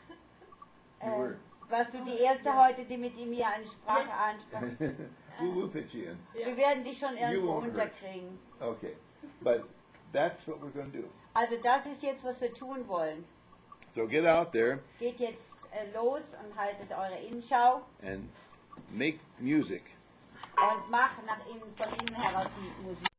[SPEAKER 1] You
[SPEAKER 2] Äh,
[SPEAKER 1] were.
[SPEAKER 2] warst du die Erste heute, die mit ihm hier eine Sprache ansprach?
[SPEAKER 1] we will fit you in.
[SPEAKER 2] Wir werden dich schon irgendwo
[SPEAKER 1] won't hurt.
[SPEAKER 2] unterkriegen.
[SPEAKER 1] Okay. But that's what we're going to do.
[SPEAKER 2] Also das ist jetzt, was wir tun wollen.
[SPEAKER 1] So get out there
[SPEAKER 2] Geht jetzt äh, los und haltet eure Innenschau
[SPEAKER 1] and make music.
[SPEAKER 2] und macht nach innen, von innen heraus Musik.